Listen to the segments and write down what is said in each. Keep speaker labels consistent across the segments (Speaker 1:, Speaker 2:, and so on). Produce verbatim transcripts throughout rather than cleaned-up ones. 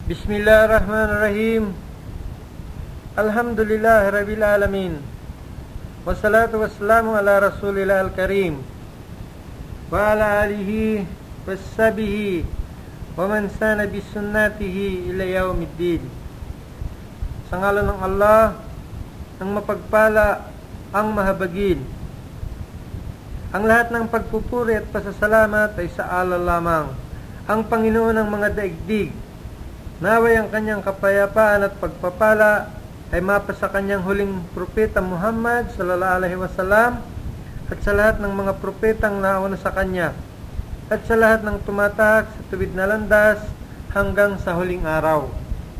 Speaker 1: Bismillahirrahmanirrahim. Alhamdulillah Rabbil Alamin. Wassalatu wassalamu ala Rasulillah al-Karim wa ala alihi wassabihi wa man sana bisunnatihi ila yaumiddin. Sa ngalan ng Allah, ang mapagpala, ang mahabagin. Ang lahat ng pagpupuri at pasasalamat ay sa Allah lamang, ang Panginoon ng mga daigdig. Naway ang kanyang kapayapaan at pagpapala ay mapa sa kanyang huling propeta Muhammad sallallahu alaihi wasallam at sa lahat ng mga propetang nauna sa kanya at sa lahat ng tumatak sa tuwid na landas hanggang sa huling araw.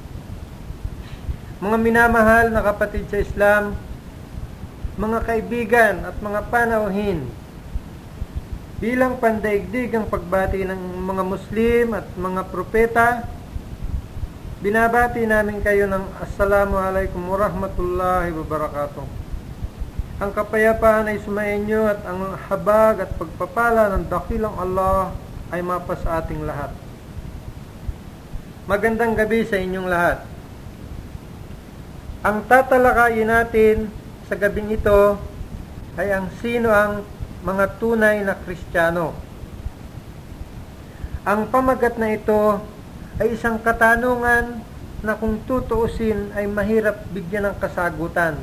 Speaker 1: Mga minamahal na kapatid sa Islam, mga kaibigan at mga panauhin, bilang pandaigdig ang pagbati ng mga Muslim at mga propeta, binabati namin kayo ng Assalamualaikum warahmatullahi wabarakatuh. Ang kapayapaan ay sumainyo at ang habag at pagpapala ng dakilang Allah ay mapa sa ating lahat. Magandang gabi sa inyong lahat. Ang tatalakayin natin sa gabing ito ay ang sino ang mga tunay na Kristiyano. Ang pamagat na ito ay isang katanungan na kung tutuusin ay mahirap bigyan ng kasagutan.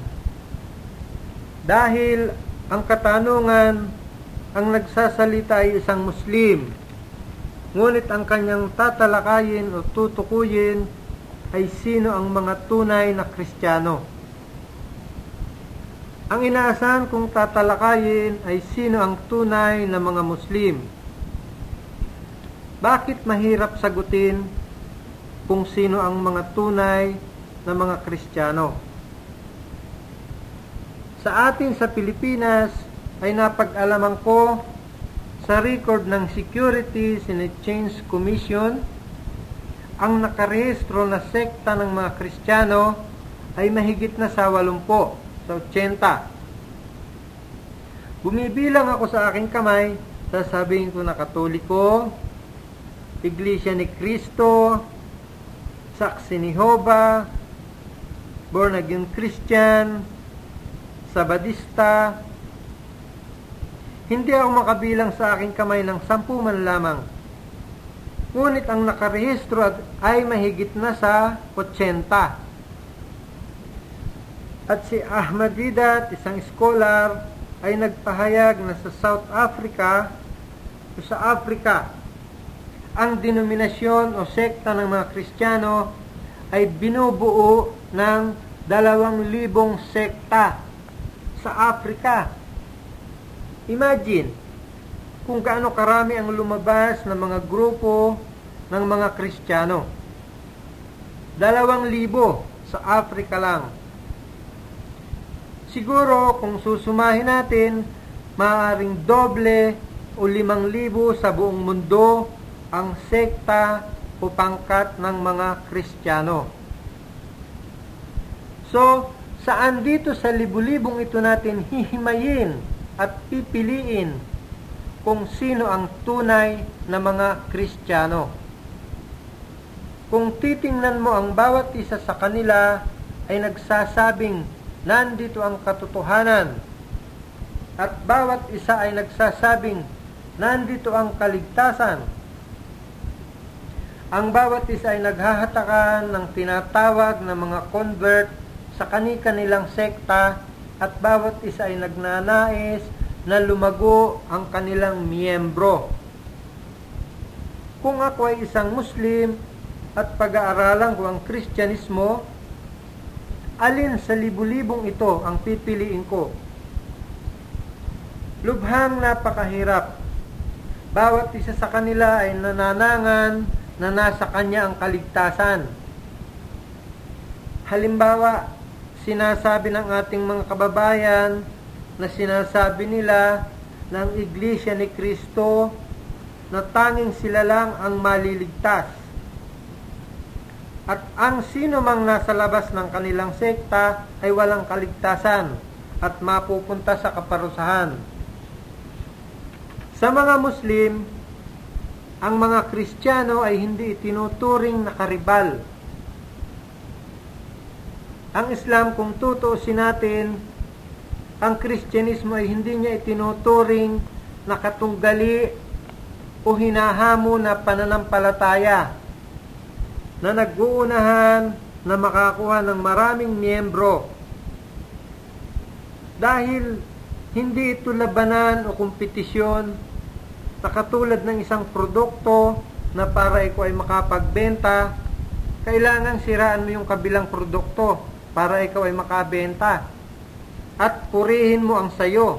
Speaker 1: Dahil ang katanungan, ang nagsasalita ay isang Muslim, ngunit ang kanyang tatalakayin o tutukuyin ay sino ang mga tunay na Kristiyano. Ang inaasahan kong tatalakayin ay sino ang tunay na mga Muslim. Bakit mahirap sagutin kung sino ang mga tunay na mga Kristiyano? Sa atin sa Pilipinas ay napag-alaman ko sa record ng Securities and Exchange Commission, ang nakarehistro na sekta ng mga Kristiyano ay mahigit na sa walumpu, sa otsenta. Bumibilang ako sa aking kamay, sasabihin ko na Katoliko, Iglesia ni Cristo, Saksi ni Jehovah, Born Again Christian, Sabadista. Hindi ako makabilang sa aking kamay ng sampu man lamang. Ngunit ang nakarehistro ay mahigit na sa otsenta. At si Ahmad Didat, isang scholar, ay nagpahayag na sa South Africa o sa Africa, ang denominasyon o sekta ng mga Kristiyano ay binubuo ng dalawang libong sekta sa Africa. Imagine kung gaano karami ang lumabas na mga grupo ng mga Kristiyano. Dalawang libo sa Africa lang. Siguro kung susumahin natin, maaaring doble o limang libo sa buong mundo ang sekta o pangkat ng mga Kristiyano. So, saan dito sa libu-libong ito natin hihimayin at pipiliin kung sino ang tunay na mga Kristiyano? Kung titingnan mo ang bawat isa sa kanila ay nagsasabing nandito ang katotohanan at bawat isa ay nagsasabing nandito ang kaligtasan. Ang bawat isa ay naghahatakan ng tinatawag na mga convert sa kani-kanilang sekta at bawat isa ay nagnanais na lumago ang kanilang miyembro. Kung ako ay isang Muslim at pag-aaralan ko ang Kristyanismo, alin sa libu-libong ito ang pipiliin ko? Lubhang napakahirap. Bawat isa sa kanila ay nananangan na nasa kanya ang kaligtasan. Halimbawa, sinasabi ng ating mga kababayan na sinasabi nila ng Iglesia ni Cristo na tanging sila lang ang maliligtas. At ang sino mang nasa labas ng kanilang sekta ay walang kaligtasan at mapupunta sa kaparusahan. Sa mga Muslim, ang mga Kristiyano ay hindi itinuturing na karibal Ang Islam, kung tutuusin natin, ang Kristyanismo ay hindi niya itinuturing na katunggali o hinahamo na pananampalataya na nag-uunahan na makakuha ng maraming miyembro. Dahil hindi ito labanan o kompetisyon na katulad ng isang produkto na para ikaw ay makapagbenta, kailangan siraan mo yung kabilang produkto para ikaw ay makabenta at purihin mo ang sayo.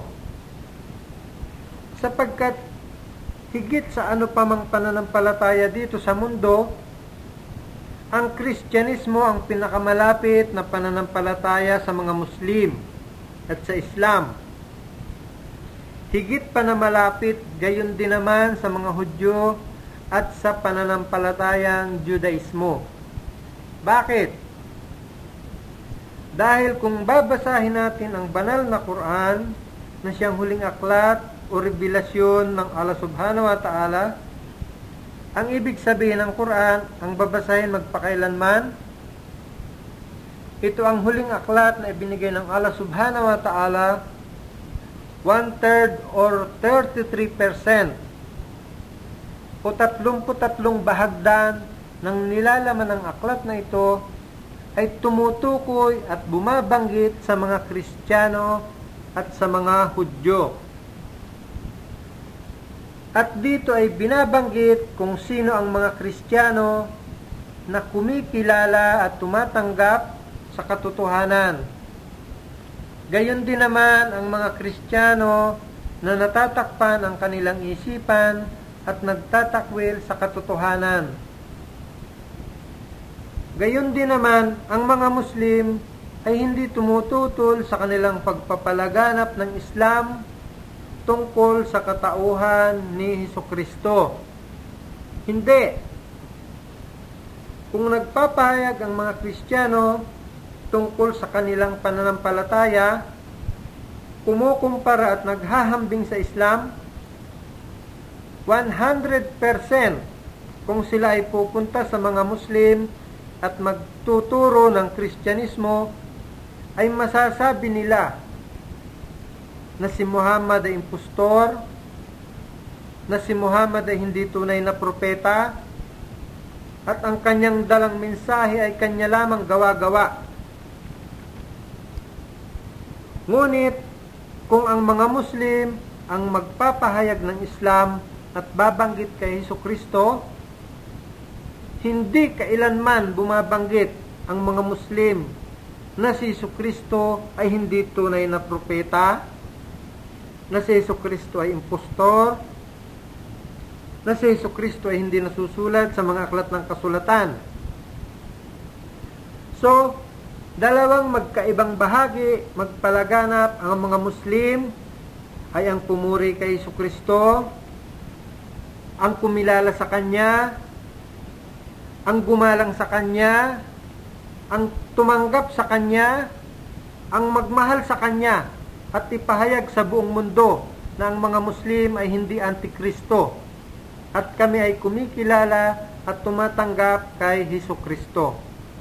Speaker 1: Sapagkat higit sa ano pa mang pananampalataya dito sa mundo, ang Kristyanismo ang pinakamalapit na pananampalataya sa mga Muslim at sa Islam. Higit pa na malapit, gayon din naman sa mga Hudyo at sa pananampalatayang Judaismo. Bakit? Dahil kung babasahin natin ang banal na Quran na siyang huling aklat o revelasyon ng Allah Subhanahu wa Ta'ala, ang ibig sabihin ng Quran, ang babasahin magpakailanman, ito ang huling aklat na ibinigay ng Allah Subhanahu wa Ta'ala, one-third or thirty-three percent o tatlumpu-tatlong bahagdan ng nilalaman ng aklat na ito ay tumutukoy at bumabanggit sa mga Kristiyano at sa mga Hudyo. At dito ay binabanggit kung sino ang mga Kristiyano na kumikilala at tumatanggap sa katotohanan. Gayon din naman ang mga Kristiyano na natatakpan ang kanilang isipan at nagtatakwil sa katotohanan. Gayon din naman, ang mga Muslim ay hindi tumututol sa kanilang pagpapalaganap ng Islam tungkol sa katauhan ni Hesukristo. Hindi. Kung nagpapahayag ang mga Kristiyano tungkol sa kanilang pananampalataya, kumukumpara at naghahambing sa Islam, one hundred percent kung sila ay pupunta sa mga Muslim at magtuturo ng Kristyanismo, ay masasabi nila na si Muhammad ay impostor, na si Muhammad ay hindi tunay na propeta, at ang kanyang dalang mensahe ay kanya lamang gawa-gawa. Ngunit, kung ang mga Muslim ang magpapahayag ng Islam at babanggit kay Hesukristo, hindi kailanman bumabanggit ang mga Muslim na si Hesukristo ay hindi tunay na propeta, na si Hesukristo ay impostor, na si Hesukristo ay hindi nasusulat sa mga aklat ng kasulatan. So, dalawang magkaibang bahagi magpalaganap. Ang mga Muslim ay ang pumuri kay Hesukristo, ang kumilala sa Kanya, ang gumalang sa Kanya, ang tumanggap sa Kanya, ang magmahal sa Kanya, at ipahayag sa buong mundo na ang mga Muslim ay hindi antikristo, at kami ay kumikilala at tumatanggap kay Hesukristo.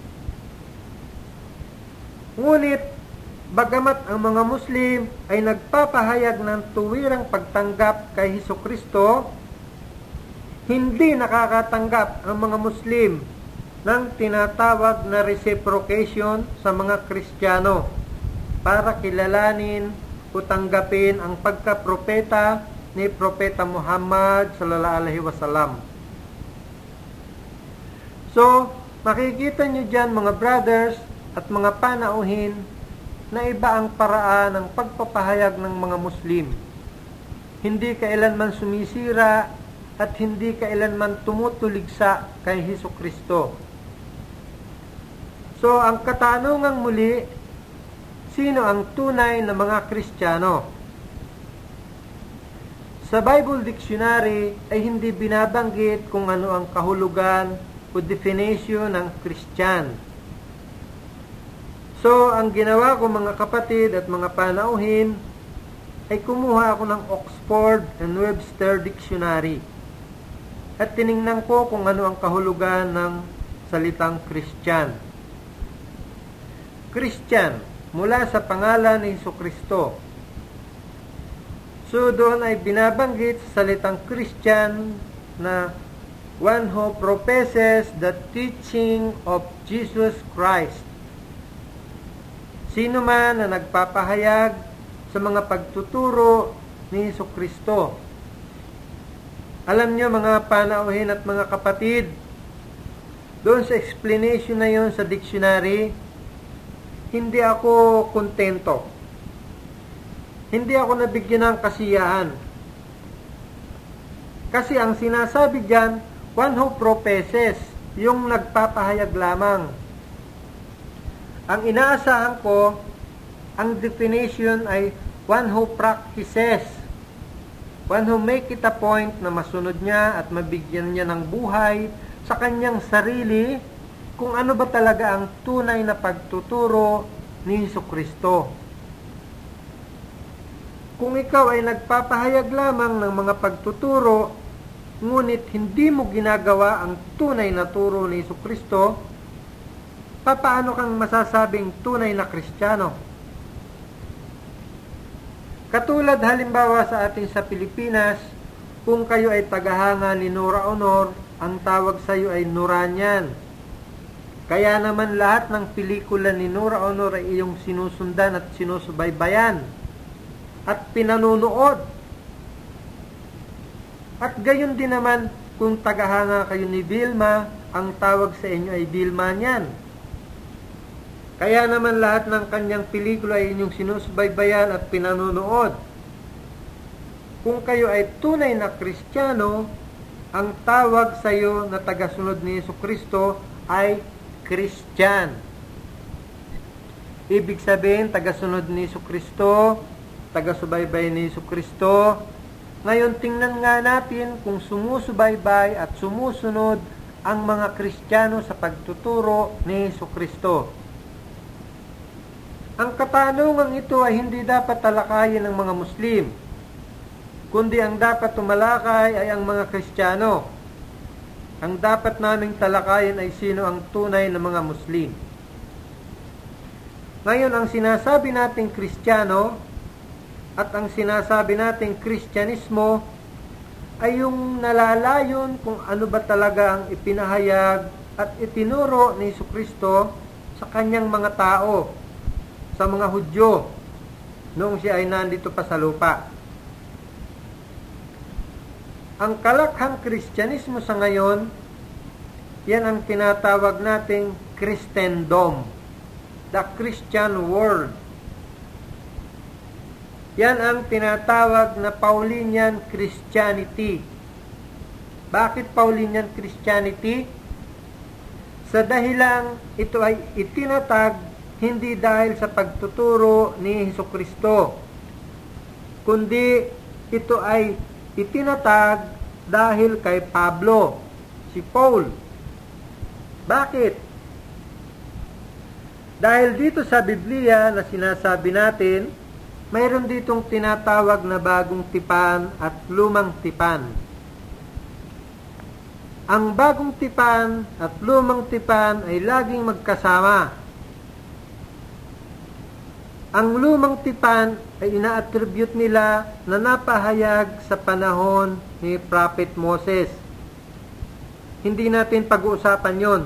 Speaker 1: Ngunit, bagamat ang mga Muslim ay nagpapahayag ng tuwirang pagtanggap kay Hesukristo, hindi nakakatanggap ang mga Muslim ng tinatawag na reciprocation sa mga Kristiyano para kilalanin o tanggapin ang pagkapropeta ni Propeta Muhammad sallallahu alaihi wasallam. So, makikita nyo dyan mga brothers at mga panauhin na iba ang paraan ng pagpapahayag ng mga Muslim. Hindi kailanman sumisira at hindi kailanman tumutuligsa kay Hesukristo. So, ang katanungang muli, sino ang tunay na mga Kristiyano? Sa Bible Dictionary ay hindi binabanggit kung ano ang kahulugan o definition ng Christian. So, ang ginawa ko mga kapatid at mga panauhin ay kumuha ako ng Oxford and Webster Dictionary at tiningnan ko kung ano ang kahulugan ng salitang Christian. Christian mula sa pangalan ni Jesucristo. So doon ay binabanggit sa salitang Christian na one who professes the teaching of Jesus Christ. Sino man na nagpapahayag sa mga pagtuturo ni Jesucristo. Alam nyo mga panauhin at mga kapatid, doon sa explanation na yon sa dictionary, hindi ako kontento. Hindi ako nabigyan ng kasiyahan. Kasi ang sinasabi dyan, one who professes, yung nagpapahayag lamang. Ang inaasahan ko, ang definition ay one who practices. One who make it a point na masunod niya at mabigyan niya ng buhay sa kanyang sarili kung ano ba talaga ang tunay na pagtuturo ni Jesucristo. Kung ikaw ay nagpapahayag lamang ng mga pagtuturo, ngunit hindi mo ginagawa ang tunay na turo ni Jesucristo, papaano kang masasabing tunay na Kristiyano? Katulad halimbawa sa atin sa Pilipinas, kung kayo ay tagahanga ni Nora Honor, ang tawag sa iyo ay Noranian. Kaya naman lahat ng pelikula ni Nora Honor ay iyong sinusundan at sinusubaybayan at pinanunood. At gayon din naman kung tagahanga kayo ni Vilma, ang tawag sa inyo ay Vilmanian. Kaya naman lahat ng kanyang pelikula ay inyong sinusubaybayan at pinanunood. Kung kayo ay tunay na Kristiyano, ang tawag sa iyo na tagasunod ni Jesucristo ay Christian. Ibig sabihin, tagasunod ni Jesucristo, taga-subaybay ni Jesucristo. Ngayon, tingnan nga natin kung sumusubaybay at sumusunod ang mga Kristiyano sa pagtuturo ni Jesucristo. Ang katanungan ito ay hindi dapat talakayin ng mga Muslim, kundi ang dapat tumalakay ay ang mga Kristiyano. Ang dapat naming talakayin ay sino ang tunay na mga Muslim. Ngayon, ang sinasabi nating Kristiyano at ang sinasabi nating Kristyanismo ay yung nalalayon kung ano ba talaga ang ipinahayag at itinuro ni Jesucristo sa kanyang mga tao, sa mga Hudyo, noong siya ay nandito pa sa lupa. Ang kalakhang Kristyanismo sa ngayon, yan ang tinatawag nating Christendom, the Christian world. Yan ang tinatawag na Paulinian Christianity. Bakit Paulinian Christianity? Sa dahilang ito ay itinatag hindi dahil sa pagtuturo ni Jesucristo, kundi ito ay itinatag dahil kay Pablo, si Paul. Bakit? Dahil dito sa Biblia na sinasabi natin, mayroon ditong tinatawag na bagong tipan at lumang tipan. Ang bagong tipan at lumang tipan ay laging magkasama. Ang lumang tipan ay ina-attribute nila na napahayag sa panahon ni Prophet Moses. Hindi natin pag-uusapan yon.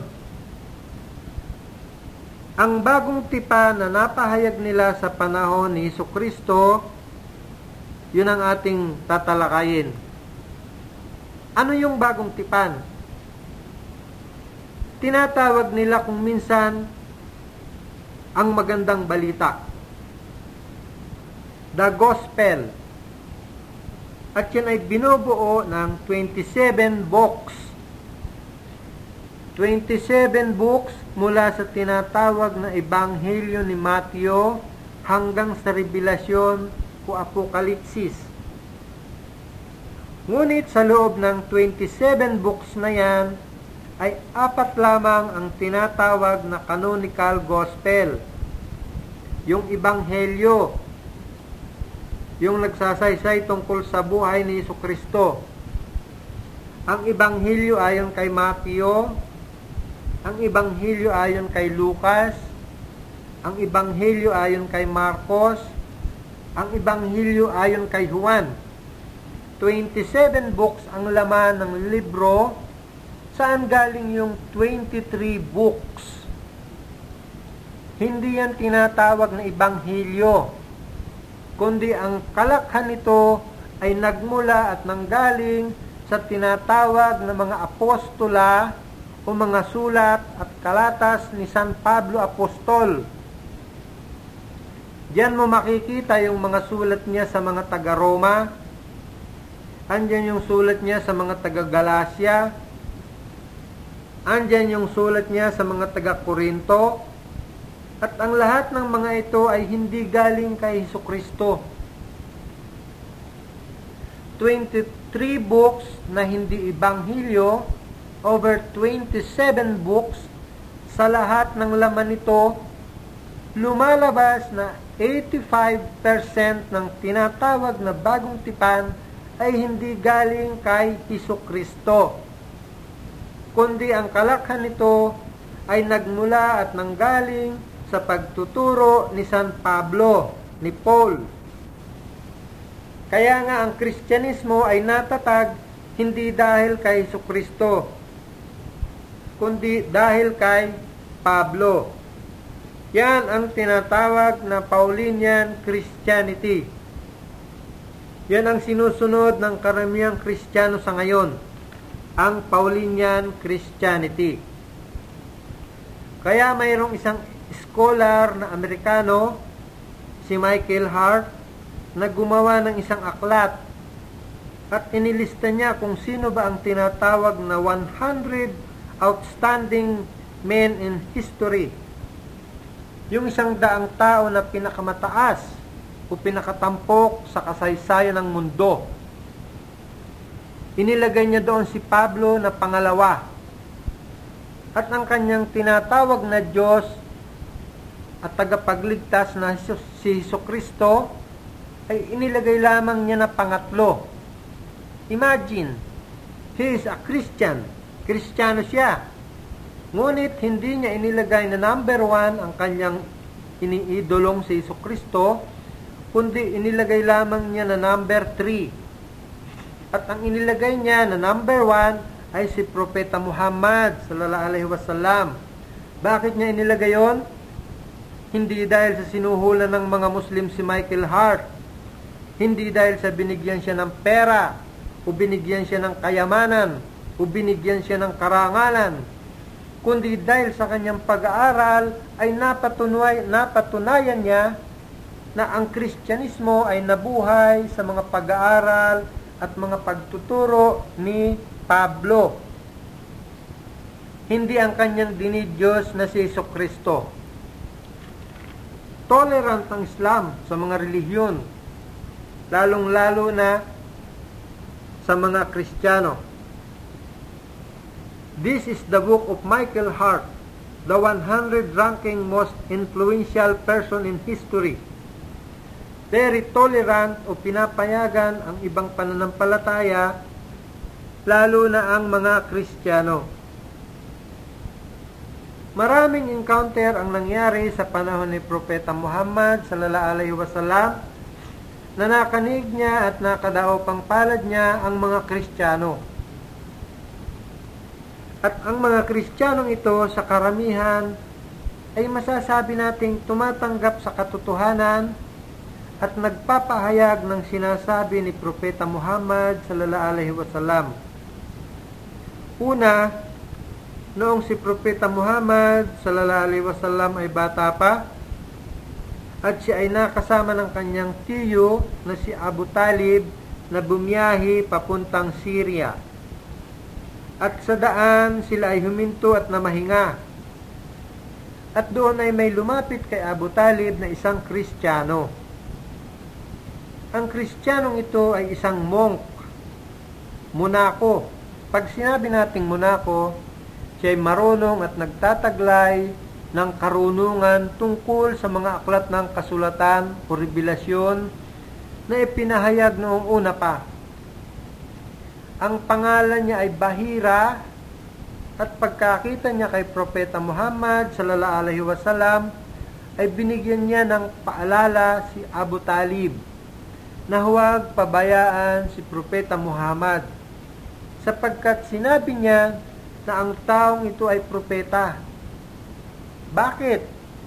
Speaker 1: Ang bagong tipan na napahayag nila sa panahon ni Jesucristo, yun ang ating tatalakayin. Ano yung bagong tipan? Tinatawag nila kung minsan ang magandang balita, the gospel. At yan ay binubuo ng twenty-seven books. twenty-seven books mula sa tinatawag na Ebanghelyo ni Mateo hanggang sa Revelasyon o Apokalipsis. Ngunit sa loob ng twenty-seven books na yan, ay apat lamang ang tinatawag na canonical gospel. Yung Ebanghelyo, yung nagsasaysay tungkol sa buhay ni Jesucristo. Ang Ebanghelyo ayon kay Mateo, ang Ebanghelyo ayon kay Lucas, ang Ebanghelyo ayon kay Marcos, ang Ebanghelyo ayon kay Juan. twenty-seven books ang laman ng libro. Saan galing yung twenty-three books? Hindi yan tinatawag na Ebanghelyo, kundi ang kalakhan nito ay nagmula at nanggaling sa tinatawag na mga apostola o mga sulat at kalatas ni San Pablo Apostol. Diyan mo makikita yung mga sulat niya sa mga taga-Roma. Andyan yung sulat niya sa mga taga-Galacia. Andyan yung sulat niya sa mga taga-Korinto. At ang lahat ng mga ito ay hindi galing kay Hesukristo. twenty-three books na hindi Ebanghelyo, over twenty-seven books, sa lahat ng laman nito, lumalabas na eighty-five percent ng tinatawag na bagong tipan ay hindi galing kay Hesukristo, kundi ang kalakhan nito ay nagmula at nanggaling sa pagtuturo ni San Pablo, ni Paul. Kaya nga ang Kristyanismo ay natatag hindi dahil kay Hesukristo, kundi dahil kay Pablo. Yan ang tinatawag na Paulinian Christianity. Yan ang sinusunod ng karamihang Kristiyano sa ngayon, ang Paulinian Christianity. Kaya mayroong isang scholar na Amerikano, si Michael Hart, na gumawa ng isang aklat at inilista niya kung sino ba ang tinatawag na one hundred outstanding men in history. Yung isang daang tao na pinakamataas o pinakatampok sa kasaysayan ng mundo. Inilagay niya doon si Pablo na pangalawa. At ang kanyang tinatawag na Diyos at tagapagligtas na si Hesukristo ay inilagay lamang niya na pangatlo. Imagine, he is a Christian. Kristiyano siya. Ngunit hindi niya inilagay na number one ang kanyang iniidolong si Hesukristo, kundi inilagay lamang niya na number three. At ang inilagay niya na number one ay si Propeta Muhammad sallallahu alaihi wasallam. Bakit niya inilagay yon? Hindi dahil sa sinuhulan ng mga Muslim si Michael Hart. Hindi dahil sa binigyan siya ng pera, o binigyan siya ng kayamanan, o binigyan siya ng karangalan, kundi dahil sa kanyang pag-aaral ay napatunay, napatunayan niya na ang Kristyanismo ay nabuhay sa mga pag-aaral at mga pagtuturo ni Pablo. Hindi ang kanyang dinidyos na si Hesukristo. Tolerant ang Islam sa mga relihiyon, lalong-lalo na sa mga Kristiyano. This is the book of Michael Hart, the one hundred ranking most influential person in history. Very tolerant o pinapayagan ang ibang pananampalataya, lalo na ang mga Kristiyano. Maraming encounter ang nangyari sa panahon ni Propeta Muhammad sallallahu alaihi wasallam na nakanig niya at nakadao pang palad niya ang mga Kristiyano. At ang mga Kristiyanong ito sa karamihan ay masasabi nating tumatanggap sa katotohanan at nagpapahayag ng sinasabi ni Propeta Muhammad sallallahu alaihi wasallam. Una, noong si Propeta Muhammad sallallahu alaihi wasallam ay bata pa at siya ay nakasama ng kanyang tiyo na si Abu Talib na bumiyahi papuntang Syria. At sa daan sila ay huminto at namahinga. At doon ay may lumapit kay Abu Talib na isang Kristiyano. Ang Kristiyanong ito ay isang monk, monako. Pag sinabi nating monako, siya ay marunong at nagtataglay ng karunungan tungkol sa mga aklat ng kasulatan o revelasyon na ipinahayag noong una pa. Ang pangalan niya ay Bahira at pagkakita niya kay Propeta Muhammad sallallahu alaihi wasallam ay binigyan niya ng paalala si Abu Talib na huwag pabayaan si Propeta Muhammad sapagkat sinabi niya na ang taong ito ay propeta. Bakit?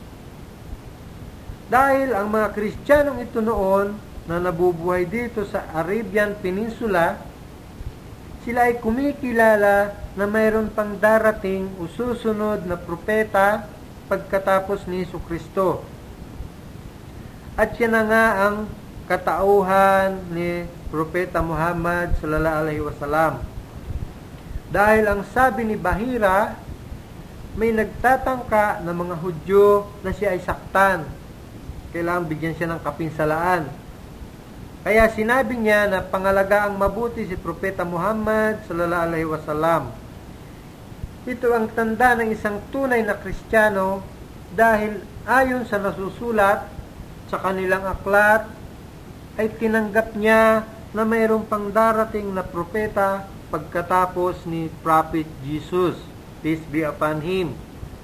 Speaker 1: Dahil ang mga Kristiyanong ito noon na nabubuhay dito sa Arabian Peninsula, sila ay kumikilala na mayroon pang darating o susunod na propeta pagkatapos ni Jesucristo. At siya na nga ang katauhan ni Propeta Muhammad sallallahu alaihi wasallam. Dahil ang sabi ni Bahira, may nagtatangka ng mga Hudyo na siya ay saktan. Kailangan bigyan siya ng kapinsalaan. Kaya sinabi niya na pangalagaang mabuti si Propeta Muhammad sallallahu alaihi wasallam. Ito ang tanda ng isang tunay na Kristiyano dahil ayon sa nasusulat sa kanilang aklat ay tinanggap niya na mayroong pang darating na propeta pagkatapos ni Prophet Jesus, peace be upon him.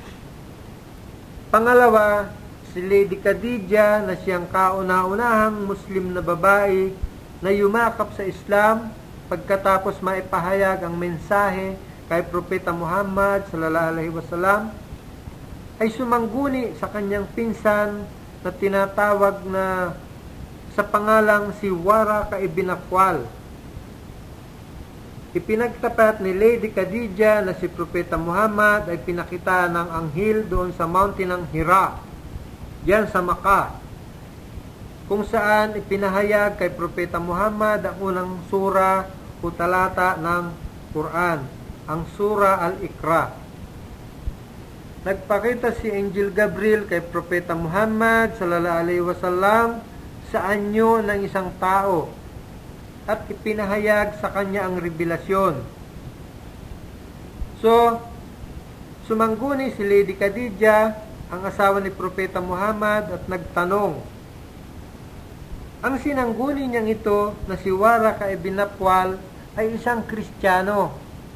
Speaker 1: Pangalawa, si Lady Khadijah na siyang kauna-unahang Muslim na babae na yumakap sa Islam pagkatapos maipahayag ang mensahe kay Propeta Muhammad sallallahu alaihi wasallam, ay sumangguni sa kanyang pinsan na tinatawag na sa pangalang si Waraka ibn Nawfal. Ipinagtapat ni Lady Khadijah na si Propeta Muhammad ay pinakita ng anghel doon sa mountain ng Hira, diyan sa Makkah, kung saan ipinahayag kay Propeta Muhammad ang unang sura o talata ng Quran, ang Sura Al-Iqra. Nagpakita si Angel Gabriel kay Propeta Muhammad sallallahu alaihi wasallam sa anyo ng isang tao at ipinahayag sa kanya ang revelasyon. So, sumangguni si Lady Khadijah, ang asawa ni Propeta Muhammad, at nagtanong. Ang sinangguni niyang ito na si Waraka ibn Nawfal ay isang Kristiyano.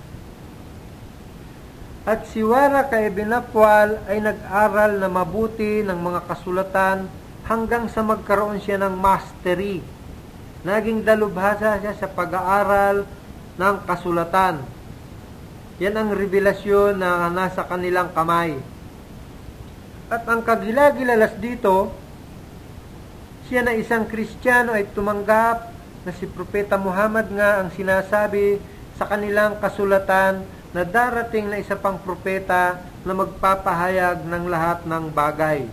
Speaker 1: At si Waraka ibn Nawfal ay nag-aral na mabuti ng mga kasulatan hanggang sa magkaroon siya ng mastery. Naging dalubhasa siya sa pag-aaral ng kasulatan. Yan ang revelasyon na nasa kanilang kamay. At ang kagilagilalas dito, siya na isang Kristiyano ay tumanggap na si Propeta Muhammad nga ang sinasabi sa kanilang kasulatan na darating na isa pang propeta na magpapahayag ng lahat ng bagay.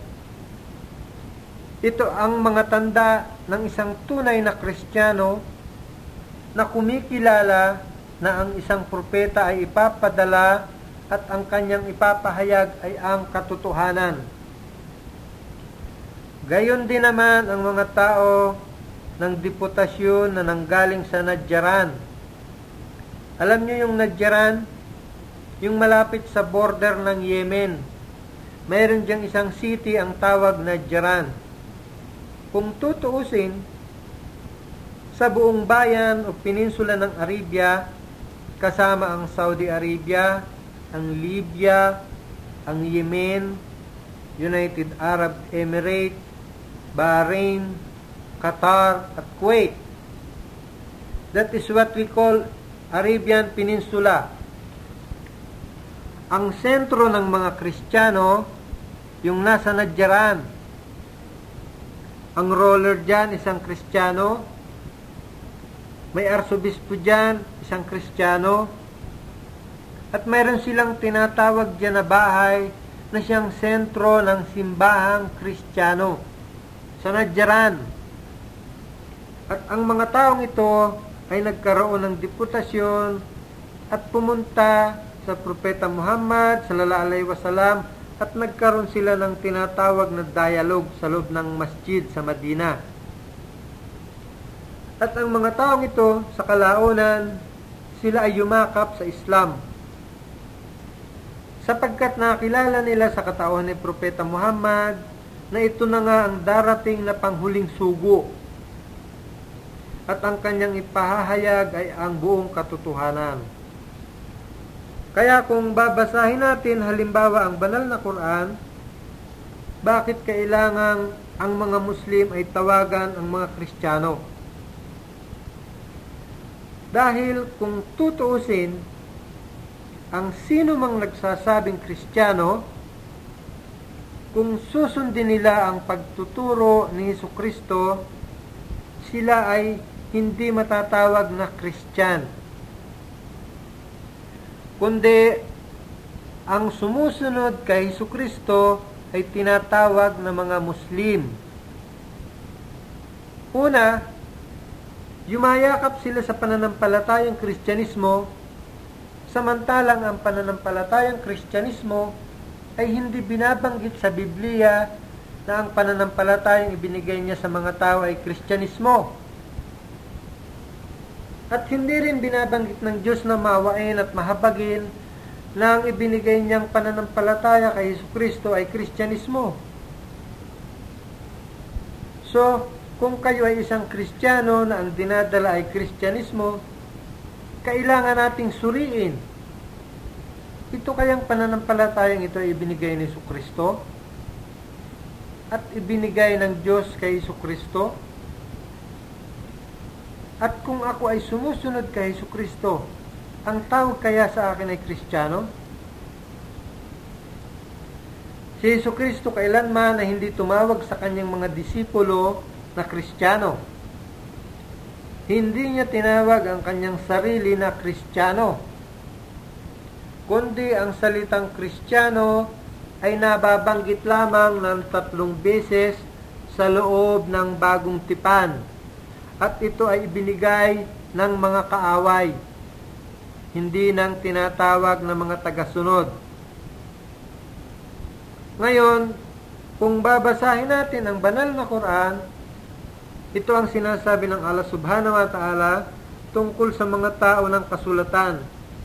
Speaker 1: Ito ang mga tanda ng isang tunay na Kristiyano na kumikilala na ang isang propeta ay ipapadala at ang kanyang ipapahayag ay ang katotohanan. Gayon din naman ang mga tao ng deputasyon na nanggaling sa Najran. Alam niyo yung Najran? Yung malapit sa border ng Yemen. Mayroon diyang isang city ang tawag Najran. Kung tutuusin, sa buong bayan o peninsula ng Arabia, kasama ang Saudi Arabia, ang Libya, ang Yemen, United Arab Emirates, Bahrain, Qatar, at Kuwait. That is what we call Arabian Peninsula. Ang sentro ng mga Kristiyano, yung nasa Najran. Ang ruler dyan, isang Kristiyano. May arsobispo dyan, isang Kristiyano. At mayroon silang tinatawag dyan na bahay na siyang sentro ng simbahang Kristiyano sa Najran. At ang mga taong ito ay nagkaroon ng deputasyon at pumunta sa Propeta Muhammad sallallahu alaihi wasallam at nagkaroon sila ng tinatawag na dialogue sa loob ng masjid sa Madina. At ang mga taong ito sa kalaunan, sila ay yumakap sa Islam. Sapagkat nakilala nila sa katauhan ni Propeta Muhammad na ito na nga ang darating na panghuling sugo. At ang kanyang ipahahayag ay ang buong katotohanan. Kaya kung babasahin natin halimbawa ang banal na Quran, bakit kailangan ang mga Muslim ay tawagan ang mga Kristiyano? Dahil kung tutuusin, ang sino mang nagsasabing Kristiyano, kung susundin nila ang pagtuturo ni Hesukristo, sila ay hindi matatawag na Kristyan. Kundi ang sumusunod kay Hesukristo ay tinatawag na mga Muslim. Una, yumayakap sila sa pananampalatayang Kristyanismo, samantalang ang pananampalatayang Kristyanismo ay hindi binabanggit sa Biblia na ang pananampalatayang ibinigay niya sa mga tao ay Kristyanismo. At hindi rin binabanggit ng Diyos na maawain at mahabagin na ang ibinigay niyang pananampalataya kay Hesukristo ay Kristyanismo. So, kung kayo ay isang Kristiyano na ang dinadala ay Kristyanismo, kailangan nating suriin. Ito kayang pananampalatayang ito ay ibinigay ni Hesukristo at ibinigay ng Diyos kay Hesukristo? At kung ako ay sumusunod kay Hesukristo, ang tawag kaya sa akin ay Kristiyano? Si Hesukristo kailanman ay hindi tumawag sa kanyang mga disipulo na Kristiyano. Hindi niya tinawag ang kanyang sarili na Kristiyano, kundi ang salitang Kristiyano ay nababanggit lamang ng tatlong beses sa loob ng Bagong Tipan, at ito ay ibinigay ng mga kaaway, hindi ng tinatawag na mga tagasunod. Ngayon, kung babasahin natin ang banal na Quran, ito ang sinasabi ng Allah Subhanahu wa Ta'ala tungkol sa mga tao ng kasulatan.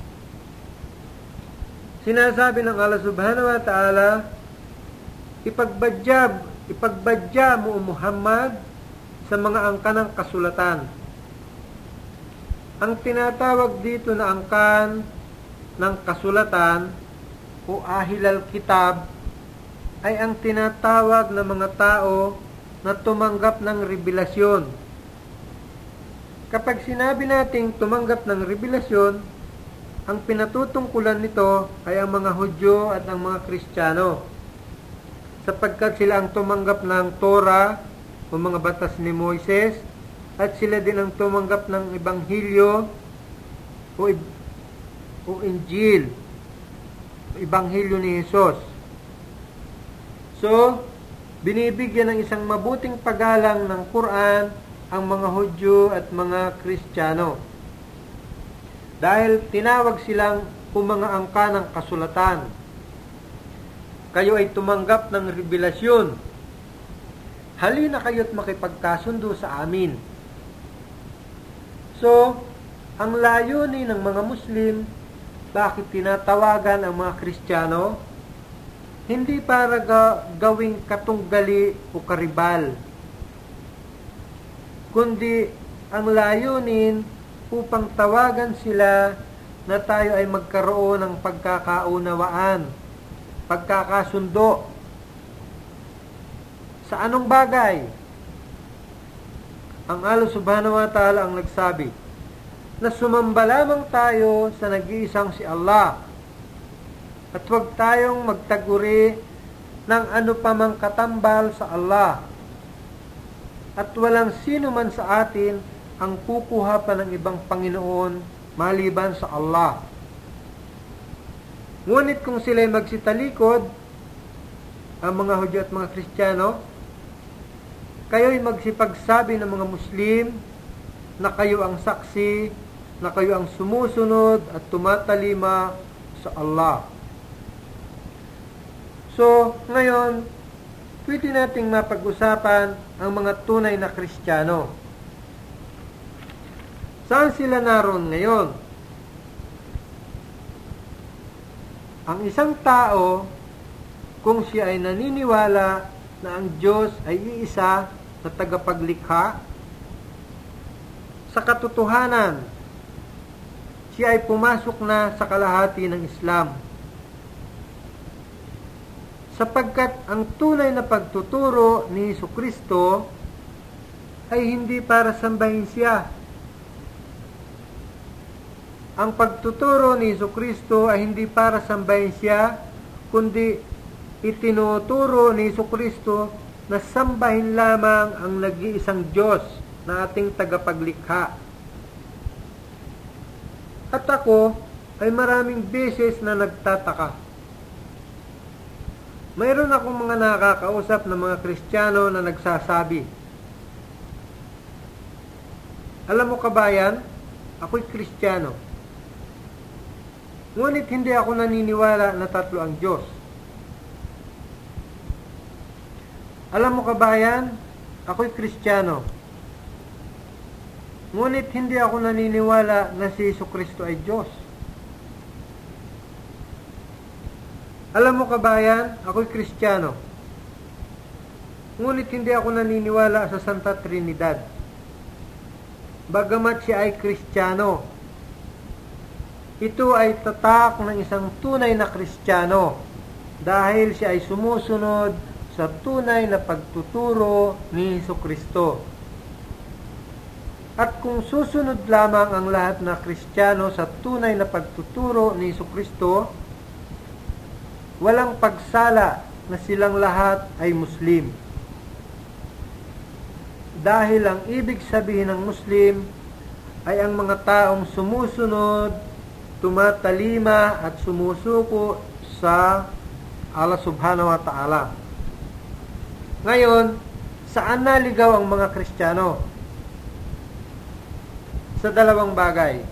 Speaker 1: Sinasabi ng Allah Subhanahu wa Ta'ala, ipagbadya, ipagbadya mo Muhammad sa mga angkan ng kasulatan. Ang tinatawag dito na angkan ng kasulatan o ahilal kitab ay ang tinatawag ng mga tao na tumanggap ng revelasyon. Kapag sinabi nating tumanggap ng revelasyon, ang pinatutungkulan nito ay ang mga Hudyo at ang mga Kristiyano, sapagkat sila ang tumanggap ng Torah o mga batas ni Moises, at sila din ang tumanggap ng Ebanghelyo o, o Injil, o Ebanghelyo ni Jesus. So, binibigyan ng isang mabuting paggalang ng Quran ang mga Hudyo at mga Kristiyano, dahil tinawag silang mga angka ng kasulatan. Kayo ay tumanggap ng revelasyon. Halina kayo't makipagkasundo sa amin. So, ang layunin ng mga Muslim, bakit tinatawagan ang mga Kristiyano? Hindi para ga- gawing katunggali o karibal, kundi ang layunin upang tawagan sila na tayo ay magkaroon ng pagkakaunawaan, pagkakasundo. Sa anong bagay? Ang Allah Subhanahu wa Ta'ala ang nagsabi na sumamba lamang tayo sa nag-iisang si Allah, at huwag tayong magtaguri ng ano pa mang katambal sa Allah, at walang sino man sa atin ang kukuha pa ng ibang Panginoon maliban sa Allah. Ngunit kung sila'y magsitalikod, ang mga Hudyo at mga Kristiyano, kayo'y magsipagsabi ng mga Muslim na kayo ang saksi, na kayo ang sumusunod at tumatalima sa Allah. So, ngayon, pwede nating mapag-usapan ang mga tunay na Kristiyano. Saan sila naroon ngayon? Ang isang tao, kung siya ay naniniwala na ang Diyos ay iisa na tagapaglikha, sa katotohanan, siya ay pumasok na sa kalahati ng Islam. sapagkat ang tunay na pagtuturo ni Jesucristo ay hindi para sambahin siya. Ang pagtuturo ni Jesucristo ay hindi para sambahin siya, kundi itinuturo ni Jesucristo na sambahin lamang ang nag-iisang Diyos na ating tagapaglikha. At ako ay maraming beses na nagtataka. Mayroon akong mga nakakausap na mga Kristiyano na nagsasabi, alam mo kabayan, ako'y Kristiyano. Ngunit hindi ako naniniwala na tatlo ang Diyos. Alam mo kabayan, ako'y Kristiyano. Ngunit hindi ako naniniwala na si Jesucristo ay Diyos. Alam mo kabayan, ako'y Kristiyano. Ngunit hindi ako naniniwala sa Santa Trinidad. Bagamat siya ay Kristiyano, ito ay tatak ng isang tunay na Kristiyano dahil siya ay sumusunod sa tunay na pagtuturo ni Jesucristo. At kung susunod lamang ang lahat na Kristiyano sa tunay na pagtuturo ni Jesucristo, walang pagsala na silang lahat ay Muslim. Dahil ang ibig sabihin ng Muslim ay ang mga taong sumusunod, tumatalima at sumusuko sa Allah Subhanahu wa Ta'ala. Ngayon, saan naligaw ang mga Kristiyano? Sa dalawang bagay.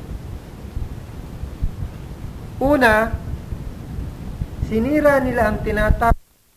Speaker 1: Una, sinira nila ang tinatawag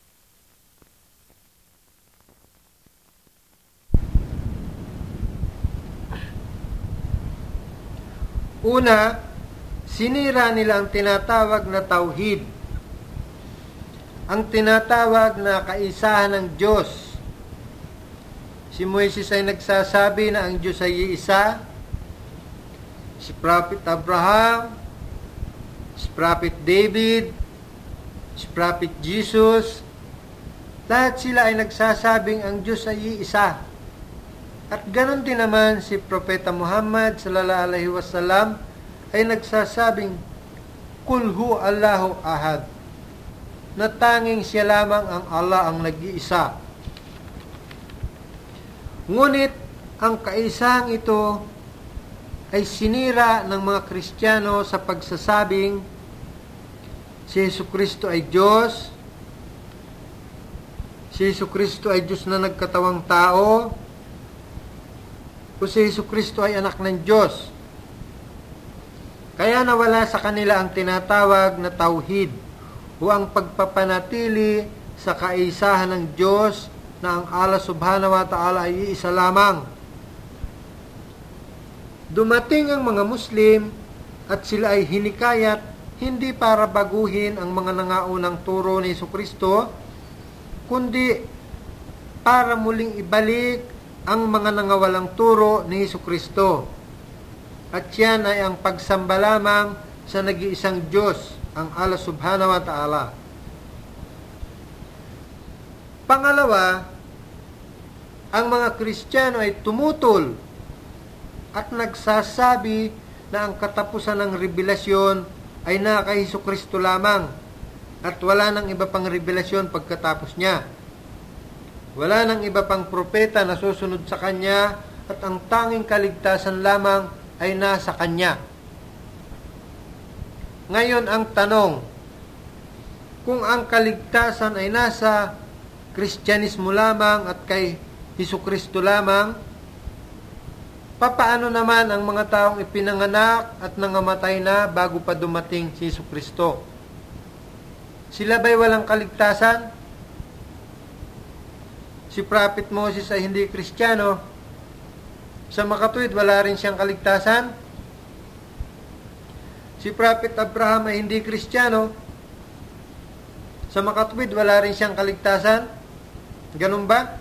Speaker 1: Una, sinira nila ang tinatawag na tauhid. Ang tinatawag na kaisahan ng Diyos. Si Moises ay nagsasabi na ang Diyos ay iisa. Si Prophet Abraham, si Prophet David, si Prophet Jesus, lahat sila ay nagsasabing ang Diyos ay iisa. At ganon din naman si Propeta Muhammad sallallahu alaihi wasallam ay nagsasabing Kul hu Allahu ahad, na tanging siya lamang ang Allah ang nag-iisa. Ngunit ang kaisahang ito ay sinira ng mga Kristiyano sa pagsasabing si Jesucristo ay Diyos, si Jesucristo ay Diyos na nagkatawang tao, o si Jesucristo ay anak ng Diyos. Kaya nawala sa kanila ang tinatawag na tauhid o ang pagpapanatili sa kaisahan ng Diyos na ang Allah Subhanahu wa Ta'ala ay iisa lamang. Dumating ang mga Muslim at sila ay hinikayat hindi para baguhin ang mga nangaunang turo ni Jesucristo, kundi para muling ibalik ang mga nangawalang turo ni Jesucristo. At yan ay ang pagsamba lamang sa nag-iisang Diyos, ang Allah Subhanahu wa Ta'ala. Pangalawa, ang mga Kristiyano ay tumutol at nagsasabi na ang katapusan ng revelasyon ay na kay Jesucristo lamang at wala nang iba pang revelasyon pagkatapos niya. Wala nang iba pang propeta na susunod sa Kanya at ang tanging kaligtasan lamang ay nasa Kanya. Ngayon ang tanong, kung ang kaligtasan ay nasa Kristyanismo lamang at kay Jesucristo lamang, papaano naman ang mga taong ipinanganak at nangamatay na bago pa dumating si Jesucristo? Sila ba'y walang kaligtasan? Si Prophet Moses ay hindi Kristiyano. Sa makatuwid, wala rin siyang kaligtasan. Si Prophet Abraham ay hindi Kristiyano. Sa makatuwid, wala rin siyang kaligtasan. Ganun ba?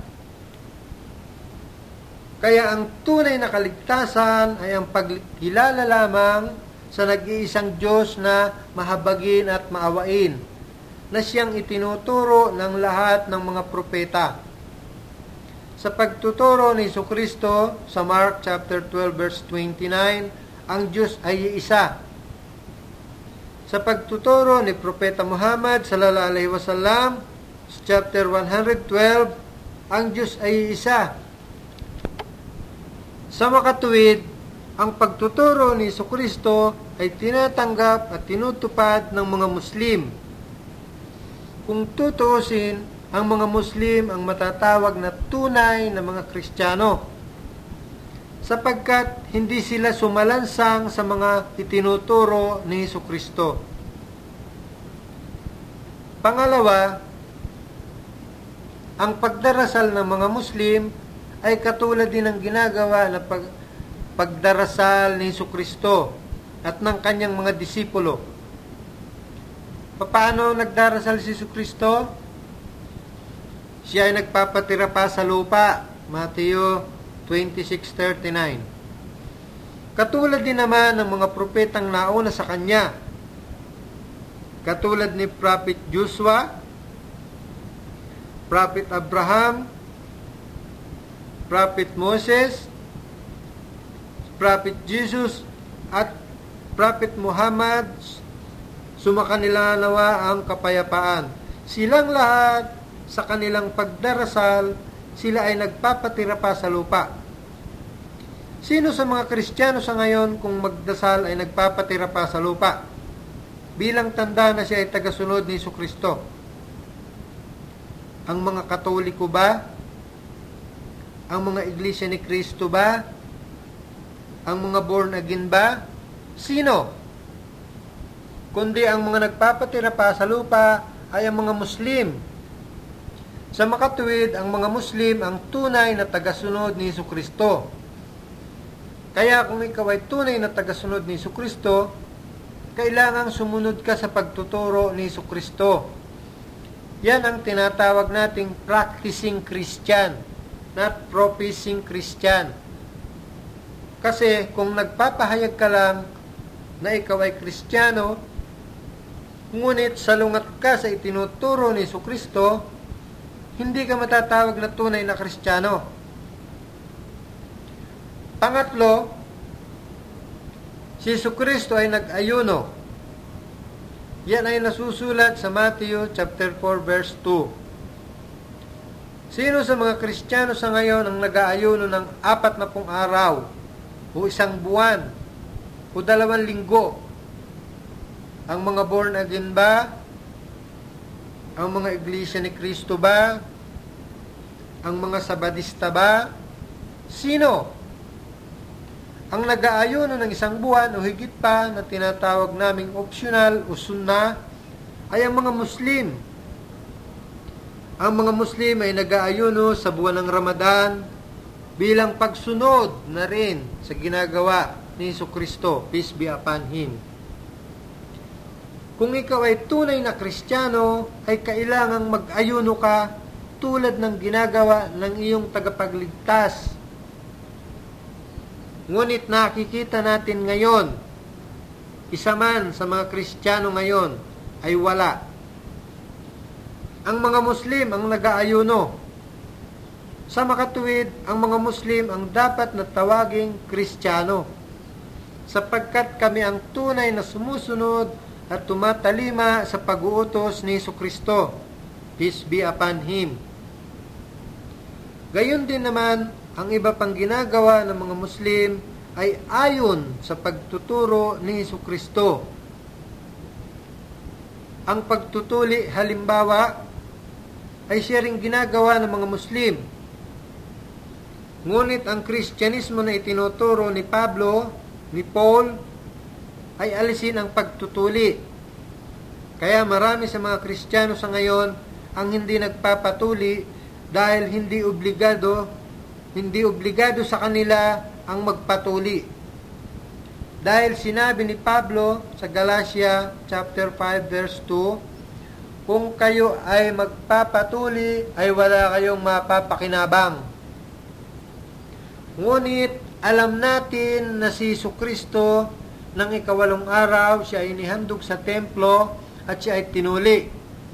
Speaker 1: Kaya ang tunay na kaligtasan ay ang pagkilala lamang sa nag-iisang Diyos na mahabagin at maawain, na siyang itinuturo ng lahat ng mga propeta. Sa pagtuturo ni Jesucristo sa Mark chapter twelve verse twenty-nine, ang Diyos ay isa. Sa pagtuturo ni Propeta Muhammad sallallahu alaihi wasallam sa chapter one twelve, ang Diyos ay isa. Sa makatuwid, ang pagtuturo ni Jesucristo ay tinatanggap at tinutupad ng mga Muslim. Kung tutuusin, ang mga Muslim ang matatawag na tunay na mga Kristiyano, sapagkat hindi sila sumalansang sa mga itinuturo ni Jesucristo. Pangalawa, ang pagdarasal ng mga Muslim ay katulad din ng ginagawa na pag, pagdarasal ni Jesucristo at ng kanyang mga disipulo. Paano nagdarasal si Jesucristo? Siya ay nagpapatira pa sa lupa, Mateo twenty-six thirty-nine. Katulad din naman ng mga propetang nauna sa kanya, katulad ni Prophet Joshua, Prophet Abraham, Prophet Moses, Prophet Jesus, at Prophet Muhammad, sumakanila nawa ang kapayapaan. Silang lahat, sa kanilang pagdarasal, sila ay nagpapatira pa sa lupa. Sino sa mga Kristiyano sa ngayon kung magdasal ay nagpapatira pa sa lupa? Bilang tanda na siya ay tagasunod ni Jesucristo. Ang mga Katoliko ba? Ang mga Iglesia ni Cristo ba? Ang mga born again ba? Sino? Kundi ang mga nagpapatira pa sa lupa ay ang mga Muslim. Sa makatuwid, ang mga Muslim ang tunay na tagasunod ni Jesucristo. Kaya kung ikaw ay tunay na tagasunod ni Jesucristo, kailangang sumunod ka sa pagtuturo ni Jesucristo. Yan ang tinatawag nating practicing Christian, not professing Christian. Kasi kung nagpapahayag ka lang na ikaw ay Kristiyano, ngunit salungat ka sa itinuturo ni Jesucristo, hindi ka matatawag na tunay na Kristiyano. Pangatlo, si Jesucristo ay nag-ayuno. Yan ay nasusulat sa Matthew chapter four verse two. Sino sa mga Kristiyano sa ngayon ang nag-aayuno ng apat na pung araw, o isang buwan, o dalawang linggo? Ang mga born again ba? Ang mga Iglesia ni Cristo ba? Ang mga Sabadista ba? Sino? Ang nag-aayuno ng isang buwan o higit pa na tinatawag naming optional o sunna ay ang mga Muslim. Ang mga Muslim ay nag-aayuno sa buwan ng Ramadan bilang pagsunod na rin sa ginagawa ni Jesucristo, peace be upon Him. Kung ikaw ay tunay na Kristiyano, ay kailangang mag-ayuno ka tulad ng ginagawa ng iyong tagapagligtas. Ngunit nakikita natin ngayon, isa man sa mga Kristiyano ngayon ay wala. Ang mga Muslim ang nag-aayuno. Sa makatuwid, ang mga Muslim ang dapat na tawaging Kristiyano, sapagkat kami ang tunay na sumusunod at tumatalima sa pag-uutos ni Jesucristo, peace be upon Him. Gayon din naman, ang iba pang ginagawa ng mga Muslim ay ayon sa pagtuturo ni Jesucristo. Ang pagtutuli, halimbawa, ay siya ring ginagawa ng mga Muslim. Ngunit ang Kristyanismo na itinuturo ni Pablo, ni Paul, ay alisin ang pagtutuli. Kaya marami sa mga Kristiyano sa ngayon ang hindi nagpapatuli dahil hindi obligado, hindi obligado sa kanila ang magpatuli. Dahil sinabi ni Pablo sa Galatia chapter five verse two, kung kayo ay magpapatuli ay wala kayong mapapakinabang. Ngunit alam natin na si Jesucristo ng ikawalong araw, siya ay inihandog sa templo at siya ay tinuli.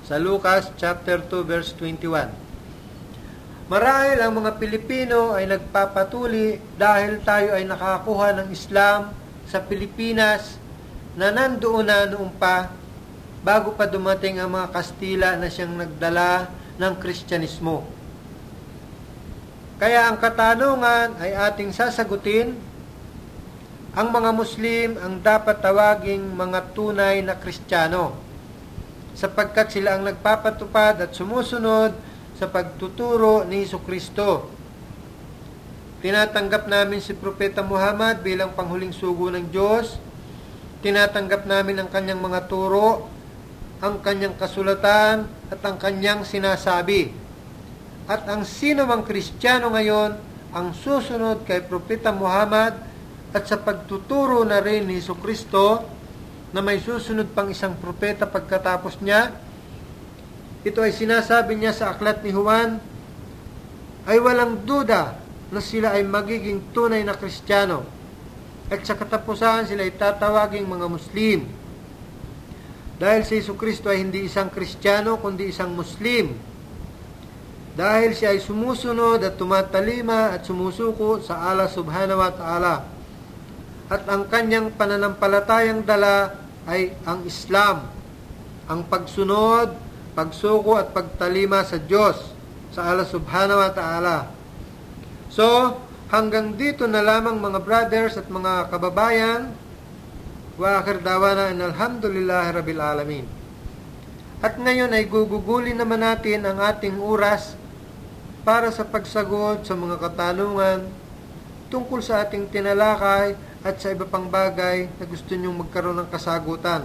Speaker 1: sa Lucas chapter two verse twenty-one. Marahil ang mga Pilipino ay nagpapatuli dahil tayo ay nakakuha ng Islam sa Pilipinas na nandoon na noong pa bago pa dumating ang mga Kastila na siyang nagdala ng Kristyanismo. Kaya ang katanungan ay ating sasagutin, ang mga Muslim ang dapat tawaging mga tunay na Kristiyano sapagkat sila ang nagpapatupad at sumusunod sa pagtuturo ni Jesucristo. Tinatanggap namin si Propeta Muhammad bilang panghuling sugo ng Diyos. Tinatanggap namin ang kanyang mga turo, ang kanyang kasulatan, at ang kanyang sinasabi. At ang sino mang Kristiyano ngayon ang susunod kay Propeta Muhammad at sa pagtuturo na rin ni Jesucristo na may susunod pang isang propeta pagkatapos niya, ito ay sinasabi niya sa aklat ni Juan, ay walang duda na sila ay magiging tunay na Kristiyano at sa katapusan sila ay tatawaging mga Muslim. Dahil si Jesucristo ay hindi isang Kristiyano kundi isang Muslim. Dahil siya ay sumusunod at tumatalima at sumusuko sa Allah subhanahu wa ta'ala. At ang kanyang pananampalatayang dala ay ang Islam, ang pagsunod, pagsuko at pagtalima sa Diyos, sa Allah subhanahu wa ta'ala. So, hanggang dito na lamang mga brothers at mga kababayan, wa akhir dawana and alhamdulillahi rabbil alamin. At ngayon ay gugugulin naman natin ang ating oras para sa pagsagot sa mga katanungan tungkol sa ating tinalakay at sa iba pang bagay na gusto nyong magkaroon ng kasagutan.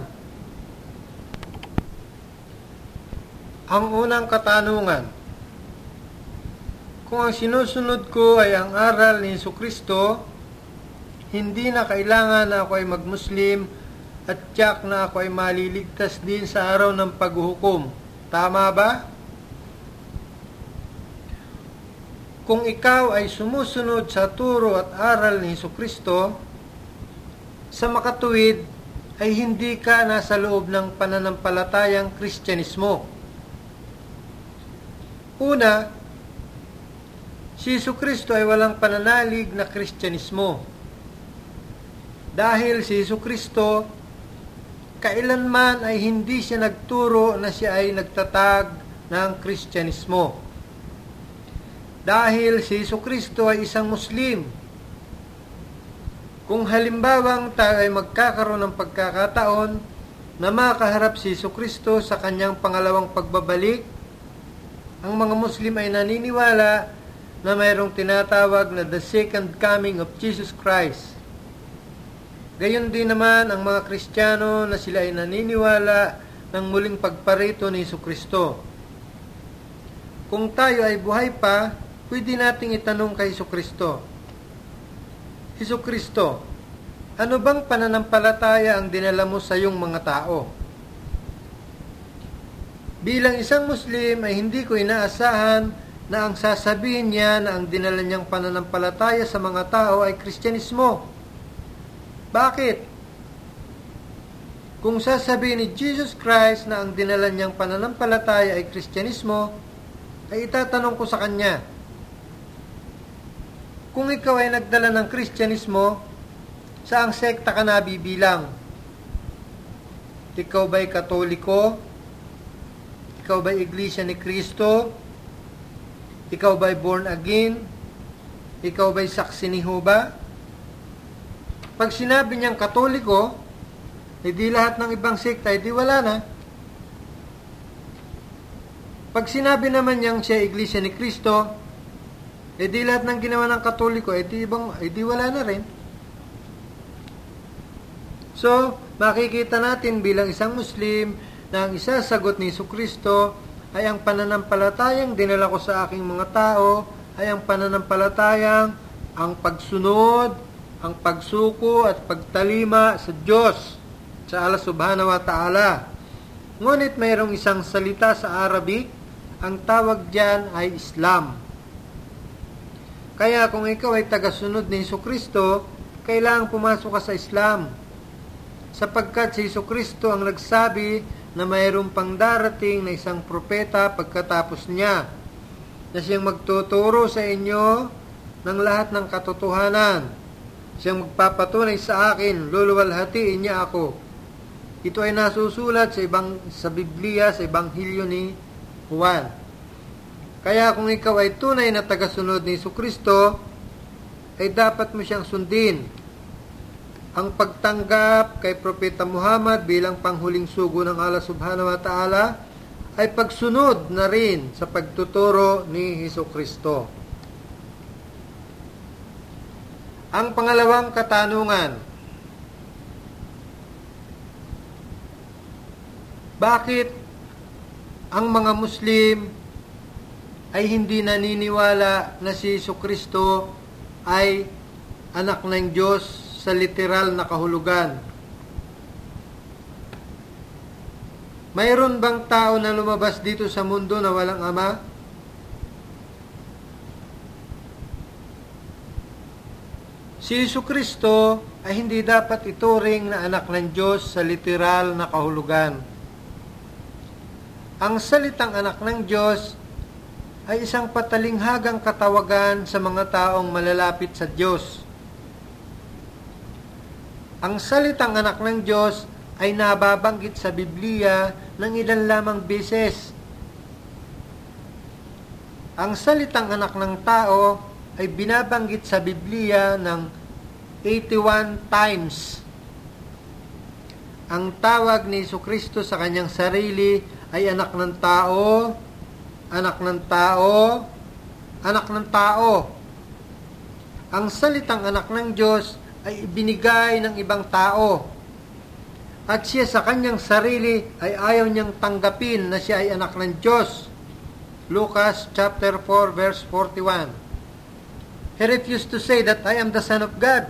Speaker 1: Ang unang katanungan, kung ang sinusunod ko ay ang aral ni Jesucristo, hindi na kailangan na ako ay mag-Muslim at tiyak na ako ay maliligtas din sa araw ng paghuhukom. Tama ba? Kung ikaw ay sumusunod sa turo at aral ni Jesucristo, sa makatuwid ay hindi ka nasa loob ng pananampalatayang Kristyanismo. Una, si Jesucristo ay walang pananalig na Kristyanismo. Dahil si Jesucristo, kailanman ay hindi siya nagturo na siya ay nagtatag ng Kristyanismo. Dahil si Jesucristo ay isang Muslim. Kung halimbawang tayo ay magkakaroon ng pagkakataon na makaharap si Jesucristo sa kanyang pangalawang pagbabalik, ang mga Muslim ay naniniwala na mayroong tinatawag na the second coming of Jesus Christ. Gayon din naman ang mga Kristiyano na sila ay naniniwala ng muling pagparito ni Jesucristo. Kung tayo ay buhay pa, pwede nating itanong kay Jesucristo, Jesucristo, ano bang pananampalataya ang dinala mo sa iyong mga tao? Bilang isang Muslim ay hindi ko inaasahan na ang sasabihin niya na ang dinala niyang pananampalataya sa mga tao ay Kristyanismo. Bakit? Kung sasabihin ni Jesus Christ na ang dinala niyang pananampalataya ay Kristyanismo, ay itatanong ko sa kanya, kung ikaw ay nagdala ng Kristyanismo, saang sekta ka nabibilang? Ikaw ba'y Katoliko? Ikaw ba'y Iglesia ni Cristo? Ikaw ba'y born again? Ikaw ba'y saksi ni Jehovah? Pag sinabi niyang Katoliko, hindi lahat ng ibang sekta, hindi wala na. Pag sinabi naman niyang siya Iglesia ni Cristo, eh di lahat ng ginawa ng Katoliko, eh di, ibang, eh di wala na rin. So, makikita natin bilang isang Muslim na ang isasagot ni Jesucristo ay ang pananampalatayang dinala ko sa aking mga tao, ay ang pananampalatayang ang pagsunod, ang pagsuko at pagtalima sa Diyos, sa Allah subhanahu wa ta'ala. Ngunit mayroong isang salita sa Arabic, ang tawag diyan ay Islam. Kaya kung ikaw ay tagasunod ni Jesucristo, kailangang pumasok ka sa Islam. Sapagkat si Jesucristo ang nagsabi na mayroong pang darating na isang propeta pagkatapos niya, na siyang magtuturo sa inyo ng lahat ng katotohanan. Siyang magpapatunay sa akin, luluwalhatiin niya ako. Ito ay nasusulat sa ibang sa Biblia, sa Ebanghelyo ni Juan. Kaya kung ikaw ay tunay na tagasunod ni Jesucristo, ay dapat mo siyang sundin. Ang pagtanggap kay Propeta Muhammad bilang panghuling sugo ng Allah Subhanahu wa Ta'ala ay pagsunod na rin sa pagtuturo ni Jesucristo. Ang pangalawang katanungan, bakit ang mga Muslim ay hindi naniniwala na si Jesucristo ay anak ng Diyos sa literal na kahulugan? Mayroon bang tao na lumabas dito sa mundo na walang ama? Si Jesucristo ay hindi dapat ituring na anak ng Diyos sa literal na kahulugan. Ang salitang anak ng Diyos ay isang patalinghagang katawagan sa mga taong malalapit sa Diyos. Ang salitang anak ng Diyos ay nababanggit sa Biblia ng ilan lamang beses. Ang salitang anak ng tao ay binabanggit sa Biblia ng eighty-one times. Ang tawag ni Jesucristo sa kanyang sarili ay anak ng tao, anak ng tao, anak ng tao. Ang salitang anak ng Diyos ay ibinigay ng ibang tao. At siya sa kanyang sarili ay ayaw niyang tanggapin na siya ay anak ng Diyos. Lucas chapter four verse forty-one. He refused to say that I am the Son of God.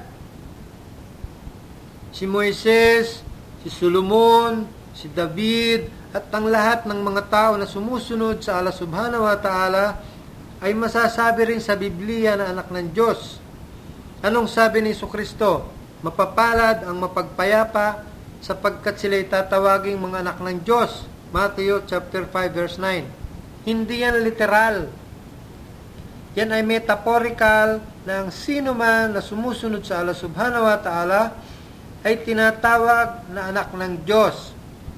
Speaker 1: Si Moises, si Solomon, si David, at ang lahat ng mga tao na sumusunod sa Allah Subhanahu wa Ta'ala ay masasabi rin sa Biblia na anak ng Diyos. Anong sabi ni Jesucristo? Mapapalad ang mapagpayapa sapagkat sila'y tatawaging mga anak ng Diyos. Matthew chapter five verse nine. Hindi yan literal. Yan ay metaphorical na ang sino man na sumusunod sa Allah Subhanahu wa Ta'ala ay tinatawag na anak ng Diyos.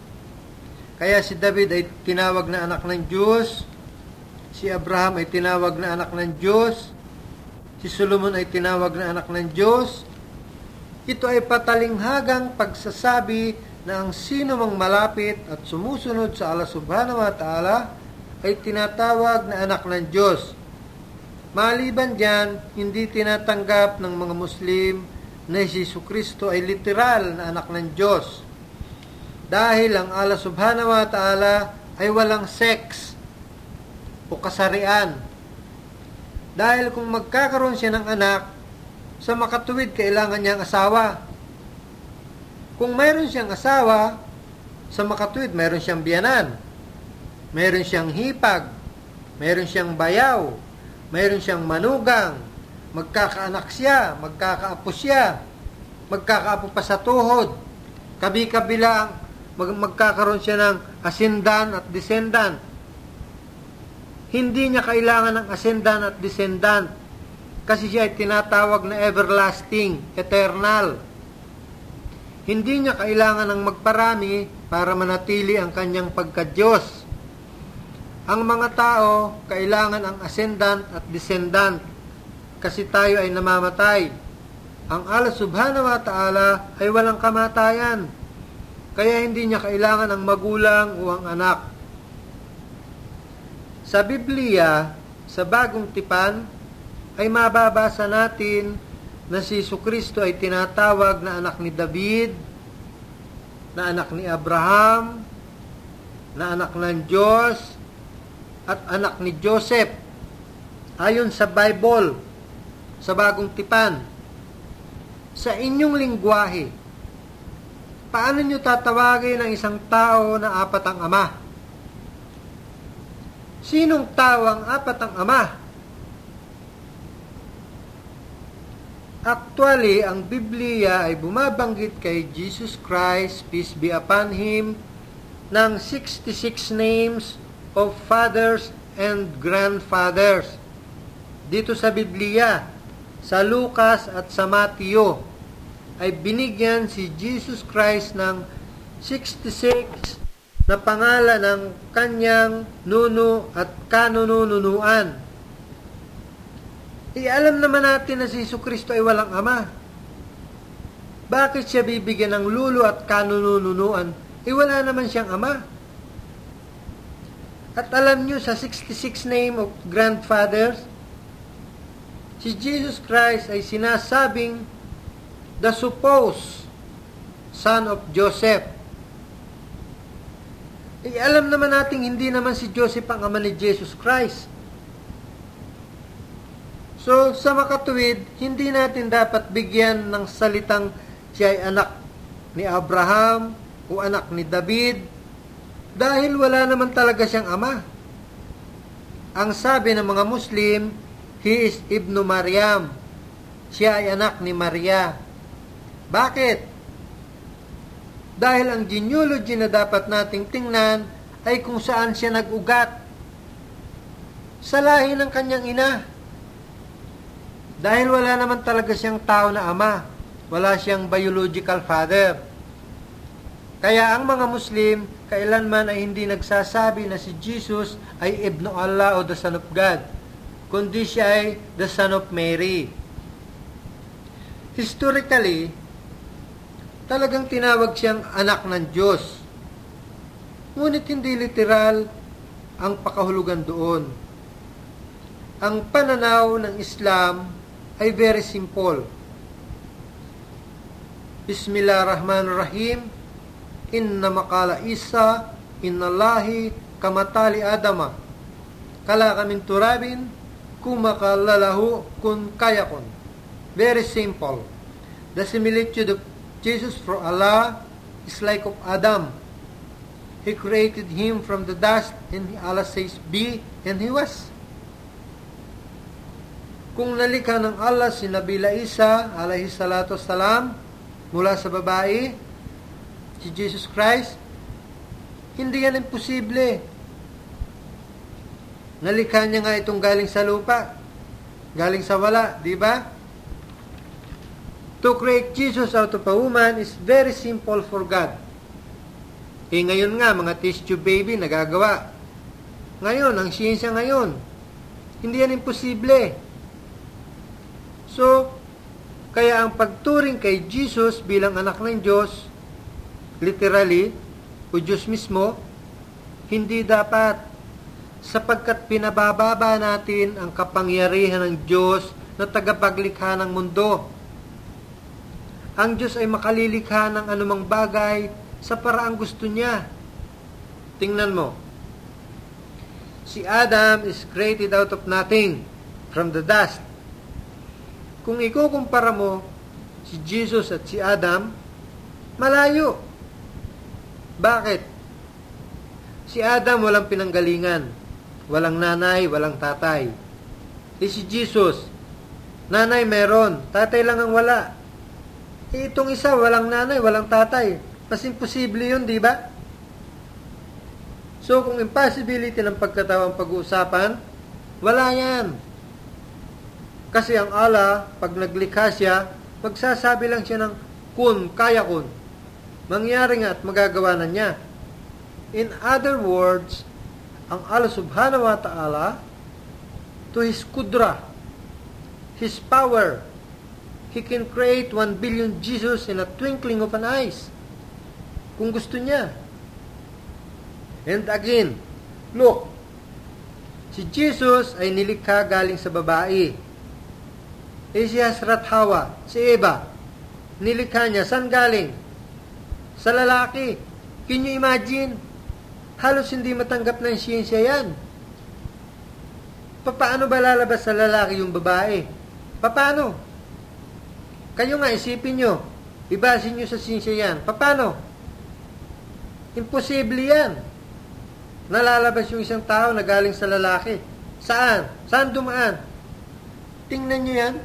Speaker 1: Kaya si David ay tinawag na anak ng Diyos, si Abraham ay tinawag na anak ng Diyos, si Solomon ay tinawag na anak ng Diyos. Ito ay patalinghagang pagsasabi na ang sino mang malapit at sumusunod sa Allah Subhanahu wa Ta'ala ay tinatawag na anak ng Diyos. Maliban diyan, hindi tinatanggap ng mga Muslim na si Jesucristo ay literal na anak ng Diyos. Dahil ang Allah Subhanahu wa Ta'ala ay walang sex o kasarian. Dahil kung magkakaroon siya ng anak, sa makatuwid kailangan niyang asawa. Kung mayroon siyang asawa, sa makatuwid mayroon siyang biyanan, mayroon siyang hipag, mayroon siyang bayaw, mayroon siyang manugang, magkakaanak siya, magkakaapo siya, magkakaapo pa sa tuhod, kabi-kabila mag magkakaroon siya ng asendan at descendant. Hindi niya kailangan ng asendan at descendant kasi siya ay tinatawag na everlasting, eternal. Hindi niya kailangan ng magparami para manatili ang kanyang pagka-Diyos. Ang mga tao kailangan ang ascendant at descendant kasi tayo ay namamatay. Ang Allah Subhanahu wa Ta'ala ay walang kamatayan, kaya hindi niya kailangan ang magulang o ang anak. Sa Biblia, sa Bagong Tipan, ay mababasa natin na si Jesucristo ay tinatawag na anak ni David, na anak ni Abraham, na anak ng Diyos, at anak ni Joseph. Ayon sa Bible, sa Bagong Tipan, sa inyong lingwahe, paano nyo tatawagin ang isang tao na apat ang ama? Sinong tao ang apat ang ama? Actually, ang Biblia ay bumabanggit kay Jesus Christ, peace be upon Him, ng sixty-six names of fathers and grandfathers. Dito sa Biblia, sa Lucas at sa Mateo, ay binigyan si Jesus Christ ng sixty-six na pangalan ng kanyang nuno at kanununuan. Ialam naman natin na si Jesucristo ay walang ama. Bakit siya bibigyan ng lulo at kanununuan? Eh wala naman siyang ama. At alam nyo, sa sixty-six name of grandfathers, si Jesus Christ ay sinasabing the supposed son of Joseph. Eh, alam naman natin hindi naman si Joseph ang ama ni Jesus Christ. So, sa makatuwid, hindi natin dapat bigyan ng salitang siya ay anak ni Abraham o anak ni David dahil wala naman talaga siyang ama. Ang sabi ng mga Muslim, he is Ibnu Maryam. Siya ay anak ni Maria. Bakit? Dahil ang genealogy na dapat nating tingnan ay kung saan siya nag-ugat. Sa lahi ng kanyang ina. Dahil wala naman talaga siyang tao na ama. Wala siyang biological father. Kaya ang mga Muslim, kailanman ay hindi nagsasabi na si Jesus ay Ibnu Allah o the Son of God, kundi siya ay the Son of Mary. Historically, talagang tinawag siyang anak ng Diyos. Ngunit hindi literal ang pakahulugan doon. Ang pananaw ng Islam ay very simple. Bismillahirrahmanirrahim. Inna maqala Isa, innallahi kamatali Adama. Kala kaming turabin, kumakalalahu kun kayakon. Very simple. The similitude of Jesus for Allah is like of Adam. He created him from the dust, and Allah says, be, and he was. Kung nalikha ng Allah si Nabila Isa, alayhi salatu salam, mula sa babae, si Jesus Christ, hindi yan imposible. Nalikha niya nga itong galing sa lupa, galing sa wala, di ba? To create Jesus out of a woman is very simple for God. Eh ngayon nga, mga test tube baby nagagawa. Ngayon, ang siyensya ngayon, hindi yan imposible. So, kaya ang pagturing kay Jesus bilang anak ng Diyos, literally, o Diyos mismo, hindi dapat, sapagkat pinabababa natin ang kapangyarihan ng Diyos na tagapaglikha ng mundo. Ang Diyos ay makalilikha ng anumang bagay sa paraang gusto niya. Tingnan mo. Si Adam is created out of nothing, from the dust. Kung ikukumpara mo si Jesus at si Adam, malayo. Bakit? Si Adam walang pinanggalingan, walang nanay, walang tatay. E si Jesus, nanay meron, tatay lang ang wala. E itong isa, walang nanay, walang tatay. Mas imposible yun, di ba? So, kung impossibility ng pagkatao ang pag-uusapan, wala yan. Kasi ang Allah, pag naglikha siya, magsasabi lang siya ng kun, kaya kun. Mangyari nga at magagawa na niya. In other words, ang Allah subhanahu wa ta'ala, to His kudra, His power, He can create one billion Jesus in a twinkling of an eye. Kung gusto niya. And again, look, si Jesus ay nilikha galing sa babae. Eh si Hasrat Hawa, si Eva, nilikha niya, saan galing? Sa lalaki. Can you imagine? Halos hindi matanggap ng siyensya yan. Paano ba lalabas sa lalaki yung babae? Paano? Kayo nga, isipin nyo. Ibasin nyo sa siyensya yan. Paano? Imposible yan. Nalalabas yung isang tao na galing sa lalaki. Saan? Saan dumaan? Tingnan nyo yan.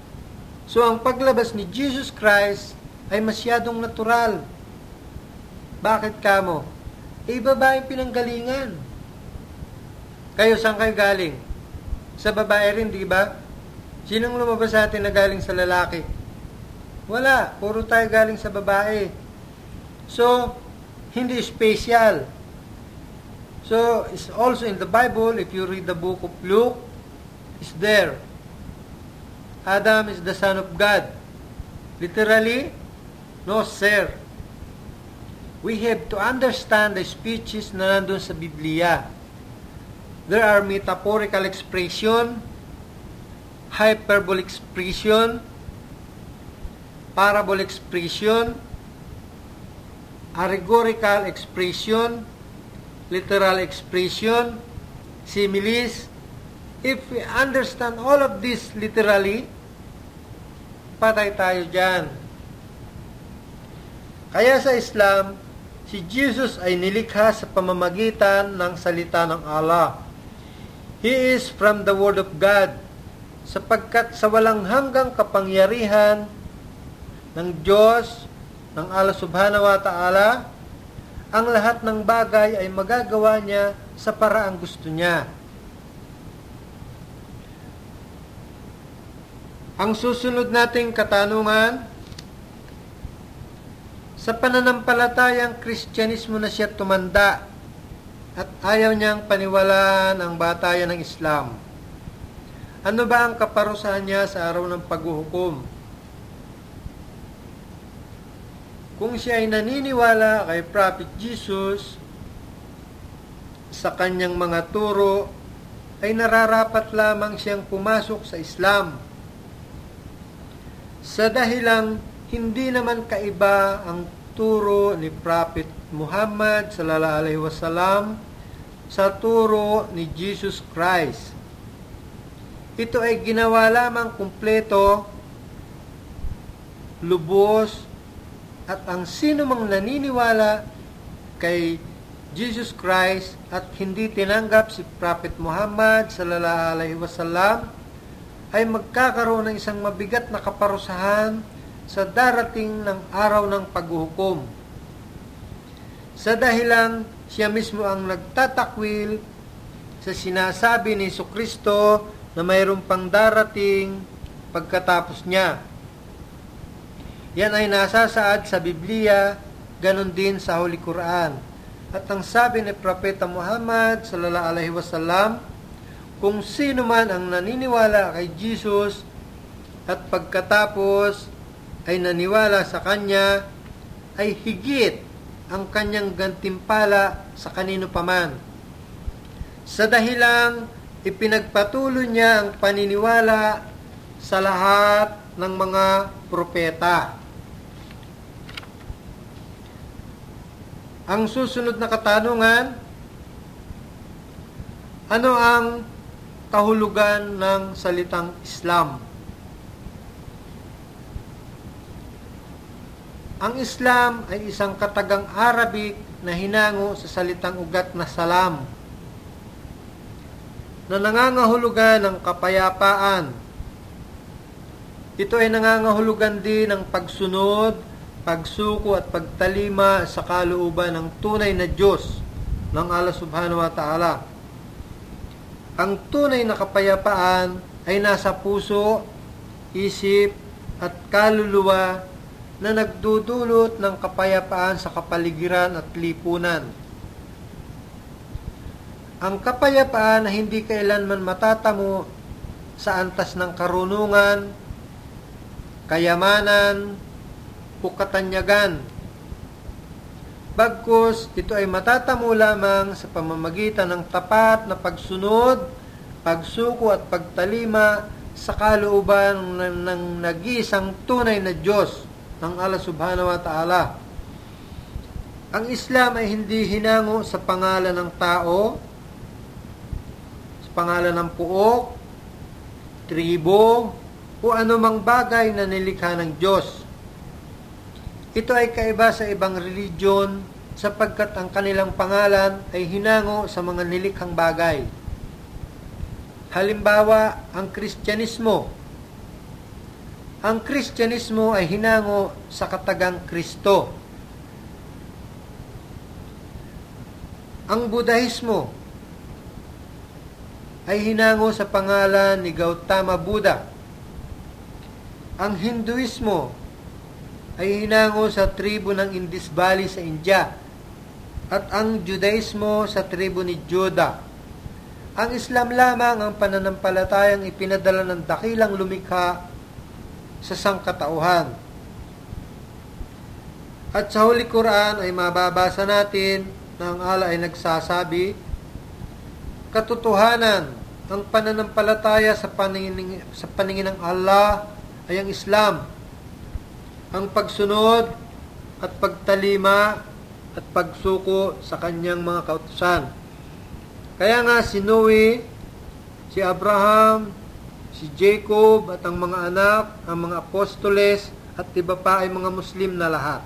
Speaker 1: So, ang paglabas ni Jesus Christ ay masyadong natural. Bakit kamo? Eh, babaeng pinanggalingan. Kayo, saan kayo galing? Sa babae rin, di ba? Sinong lumabas sa atin na galing sa lalaki? Wala. Puro tayo galing sa babae. So, hindi special. So, it's also in the Bible, if you read the book of Luke, it's there. Adam is the son of God. Literally, no sir. We have to understand the speeches na nandun sa Biblia. There are metaphorical expression, hyperbolic expression, parabolic expression, allegorical expression, literal expression, similes. If we understand all of this literally, patay tayo dyan. Kaya sa Islam, si Jesus ay nilikha sa pamamagitan ng salita ng Allah. He is from the Word of God, sapagkat sa walang hanggang kapangyarihan ng Diyos, ng Allah subhanahu wa ta'ala, ang lahat ng bagay ay magagawa niya sa paraang gusto niya. Ang susunod nating katanungan, sa pananampalatayang Kristyanismo na siya tumanda at ayaw niyang paniwalaan ang batayan ng Islam. Ano ba ang kaparusahan niya sa araw ng paghuhukom? Kung siya ay naniniwala kay Prophet Jesus sa kanyang mga turo, ay nararapat lamang siyang pumasok sa Islam. Sa dahilang hindi naman kaiba ang turo ni Prophet Muhammad sallallahu alaihi wasallam sa turo ni Jesus Christ. Ito ay ginawa lamang kumpleto, lubos, at ang sino mang naniniwala kay Jesus Christ at hindi tinanggap si Prophet Muhammad sallallahu alaihi wasallam ay magkakaroon ng isang mabigat na kaparusahan sa darating ng araw ng paghuhukom. Sa dahilang siya mismo ang nagtatakwil sa sinasabi ni Jesucristo na mayroon pang darating pagkatapos niya. Yan ay nasasaad sa Biblia, ganon din sa Holy Quran. At ang sabi ni Propeta Muhammad sallallahu alaihi wasallam, kung sino man ang naniniwala kay Jesus at pagkatapos ay naniwala sa kanya, ay higit ang kanyang gantimpala sa kanino paman. Sa dahilang ipinagpatuloy niya ang paniniwala sa lahat ng mga propeta. Ang susunod na katanungan, ano ang kahulugan ng salitang Islam? Ang Islam ay isang katagang Arabic na hinango sa salitang ugat na salam, na nangangahulugan ng kapayapaan. Ito ay nangangahulugan din ng pagsunod, pagsuko at pagtalima sa kalooban ng tunay na Diyos ng Allah subhanahu wa ta'ala. Ang tunay na kapayapaan ay nasa puso, isip at kaluluwa na nagdudulot ng kapayapaan sa kapaligiran at lipunan. Ang kapayapaan na hindi kailanman matatamo sa antas ng karunungan, kayamanan, o katanyagan. Bagkus, ito ay matatamo lamang sa pamamagitan ng tapat na pagsunod, pagsuko at pagtalima sa kalooban ng, ng nag-iisang tunay na Diyos ng Allah subhanahu wa ta'ala. Ang Islam ay hindi hinango sa pangalan ng tao, sa pangalan ng puok, tribo, o anumang bagay na nilikha ng Diyos. Ito ay kaiba sa ibang religion sapagkat ang kanilang pangalan ay hinango sa mga nilikhang bagay. Halimbawa, ang Kristyanismo. Ang Kristyanismo ay hinango sa katagang Kristo. Ang Buddhismo ay hinango sa pangalan ni Gautama Buddha. Ang Hinduismo ay hinango sa tribo ng Indus Valley sa India. At ang Judaismo sa tribo ni Juda. Ang Islam lamang ang pananampalatayang ipinadala ng dakilang lumikha sa sangkatauhan. At sa Holy Quran ay mababasa natin na ang Allah ay nagsasabi, katotohanan, ang pananampalataya sa paningin, sa paningin ng Allah ay ang Islam. Ang pagsunod at pagtalima at pagsuko sa kanyang mga kautusan. Kaya nga si Noe, si Abraham, si Jacob at ang mga anak, ang mga apostoles at iba pa ay mga Muslim na lahat.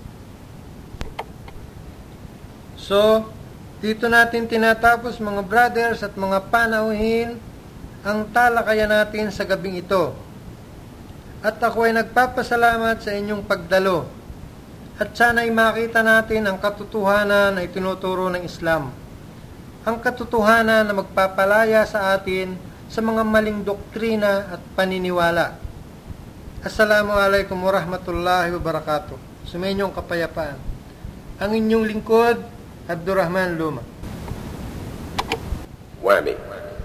Speaker 1: So, dito natin tinatapos mga brothers at mga panauhin ang talakayan natin sa gabing ito. At ako ay nagpapasalamat sa inyong pagdalo. At sana ay makita natin ang katotohanan na itinuturo ng Islam. Ang katotohanan na magpapalaya sa atin sa mga maling doktrina at paniniwala. Assalamualaikum warahmatullahi wabarakatuh. Sumayinyong kapayapaan. Ang inyong lingkod, Abdurrahman Luma.
Speaker 2: WAMI.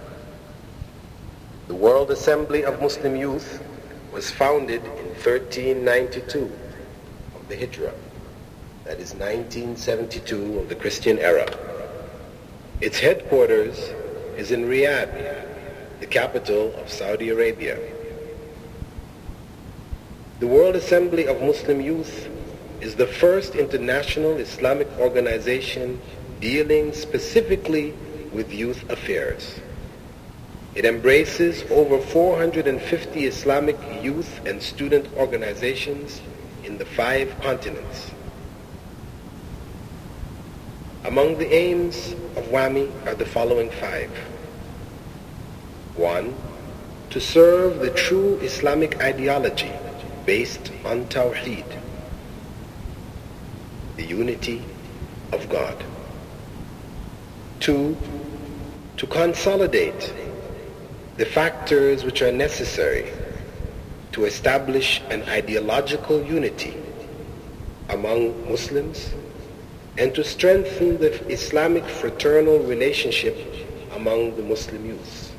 Speaker 2: The World Assembly of Muslim Youth was founded in thirteen ninety-two of the Hijrah. That is nineteen seventy-two of the Christian era. Its headquarters is in Riyadh, the capital of Saudi Arabia. The World Assembly of Muslim Youth is the first international Islamic organization dealing specifically with youth affairs. It embraces over four hundred fifty Islamic youth and student organizations in the five continents. Among the aims of WAMI are the following five. One, to serve the true Islamic ideology based on Tawheed, the unity of God. Two, to consolidate the factors which are necessary to establish an ideological unity among Muslims and to strengthen the Islamic fraternal relationship among the Muslim youths.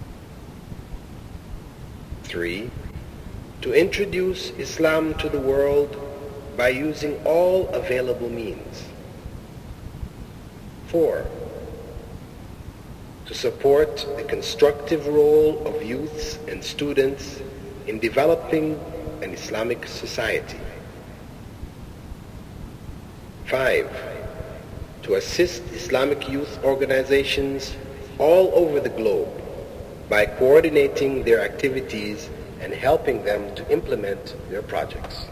Speaker 2: Three, to introduce Islam to the world by using all available means. Four, to support the constructive role of youths and students in developing an Islamic society. Five, to assist Islamic youth organizations all over the globe by coordinating their activities and helping them to implement their projects.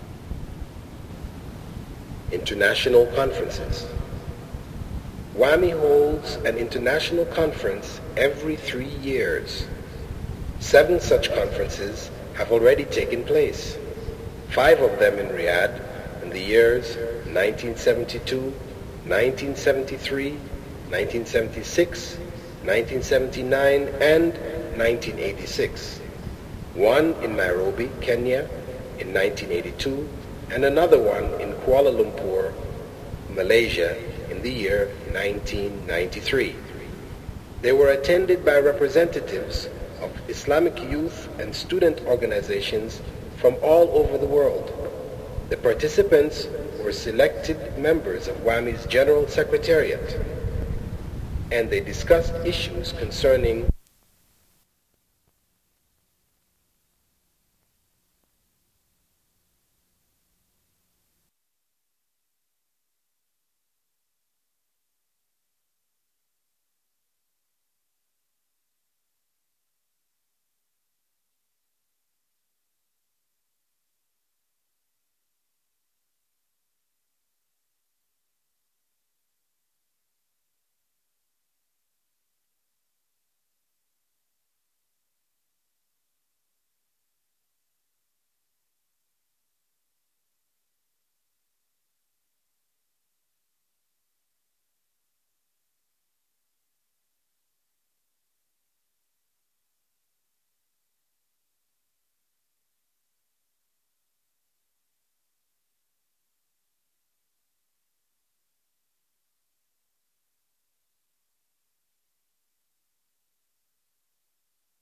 Speaker 2: International conferences. WAMI holds an international conference every three years. Seven such conferences have already taken place. Five of them in Riyadh in the years nineteen seventy-two, nineteen seventy-three, nineteen seventy-six, nineteen seventy-nine, and nineteen eighty-six. One in Nairobi, Kenya in nineteen eighty-two, and another one in Kuala Lumpur, Malaysia in the year nineteen ninety-three. They were attended by representatives of Islamic youth and student organizations from all over the world. The participants were selected members of WAMI's General Secretariat, and they discussed issues concerning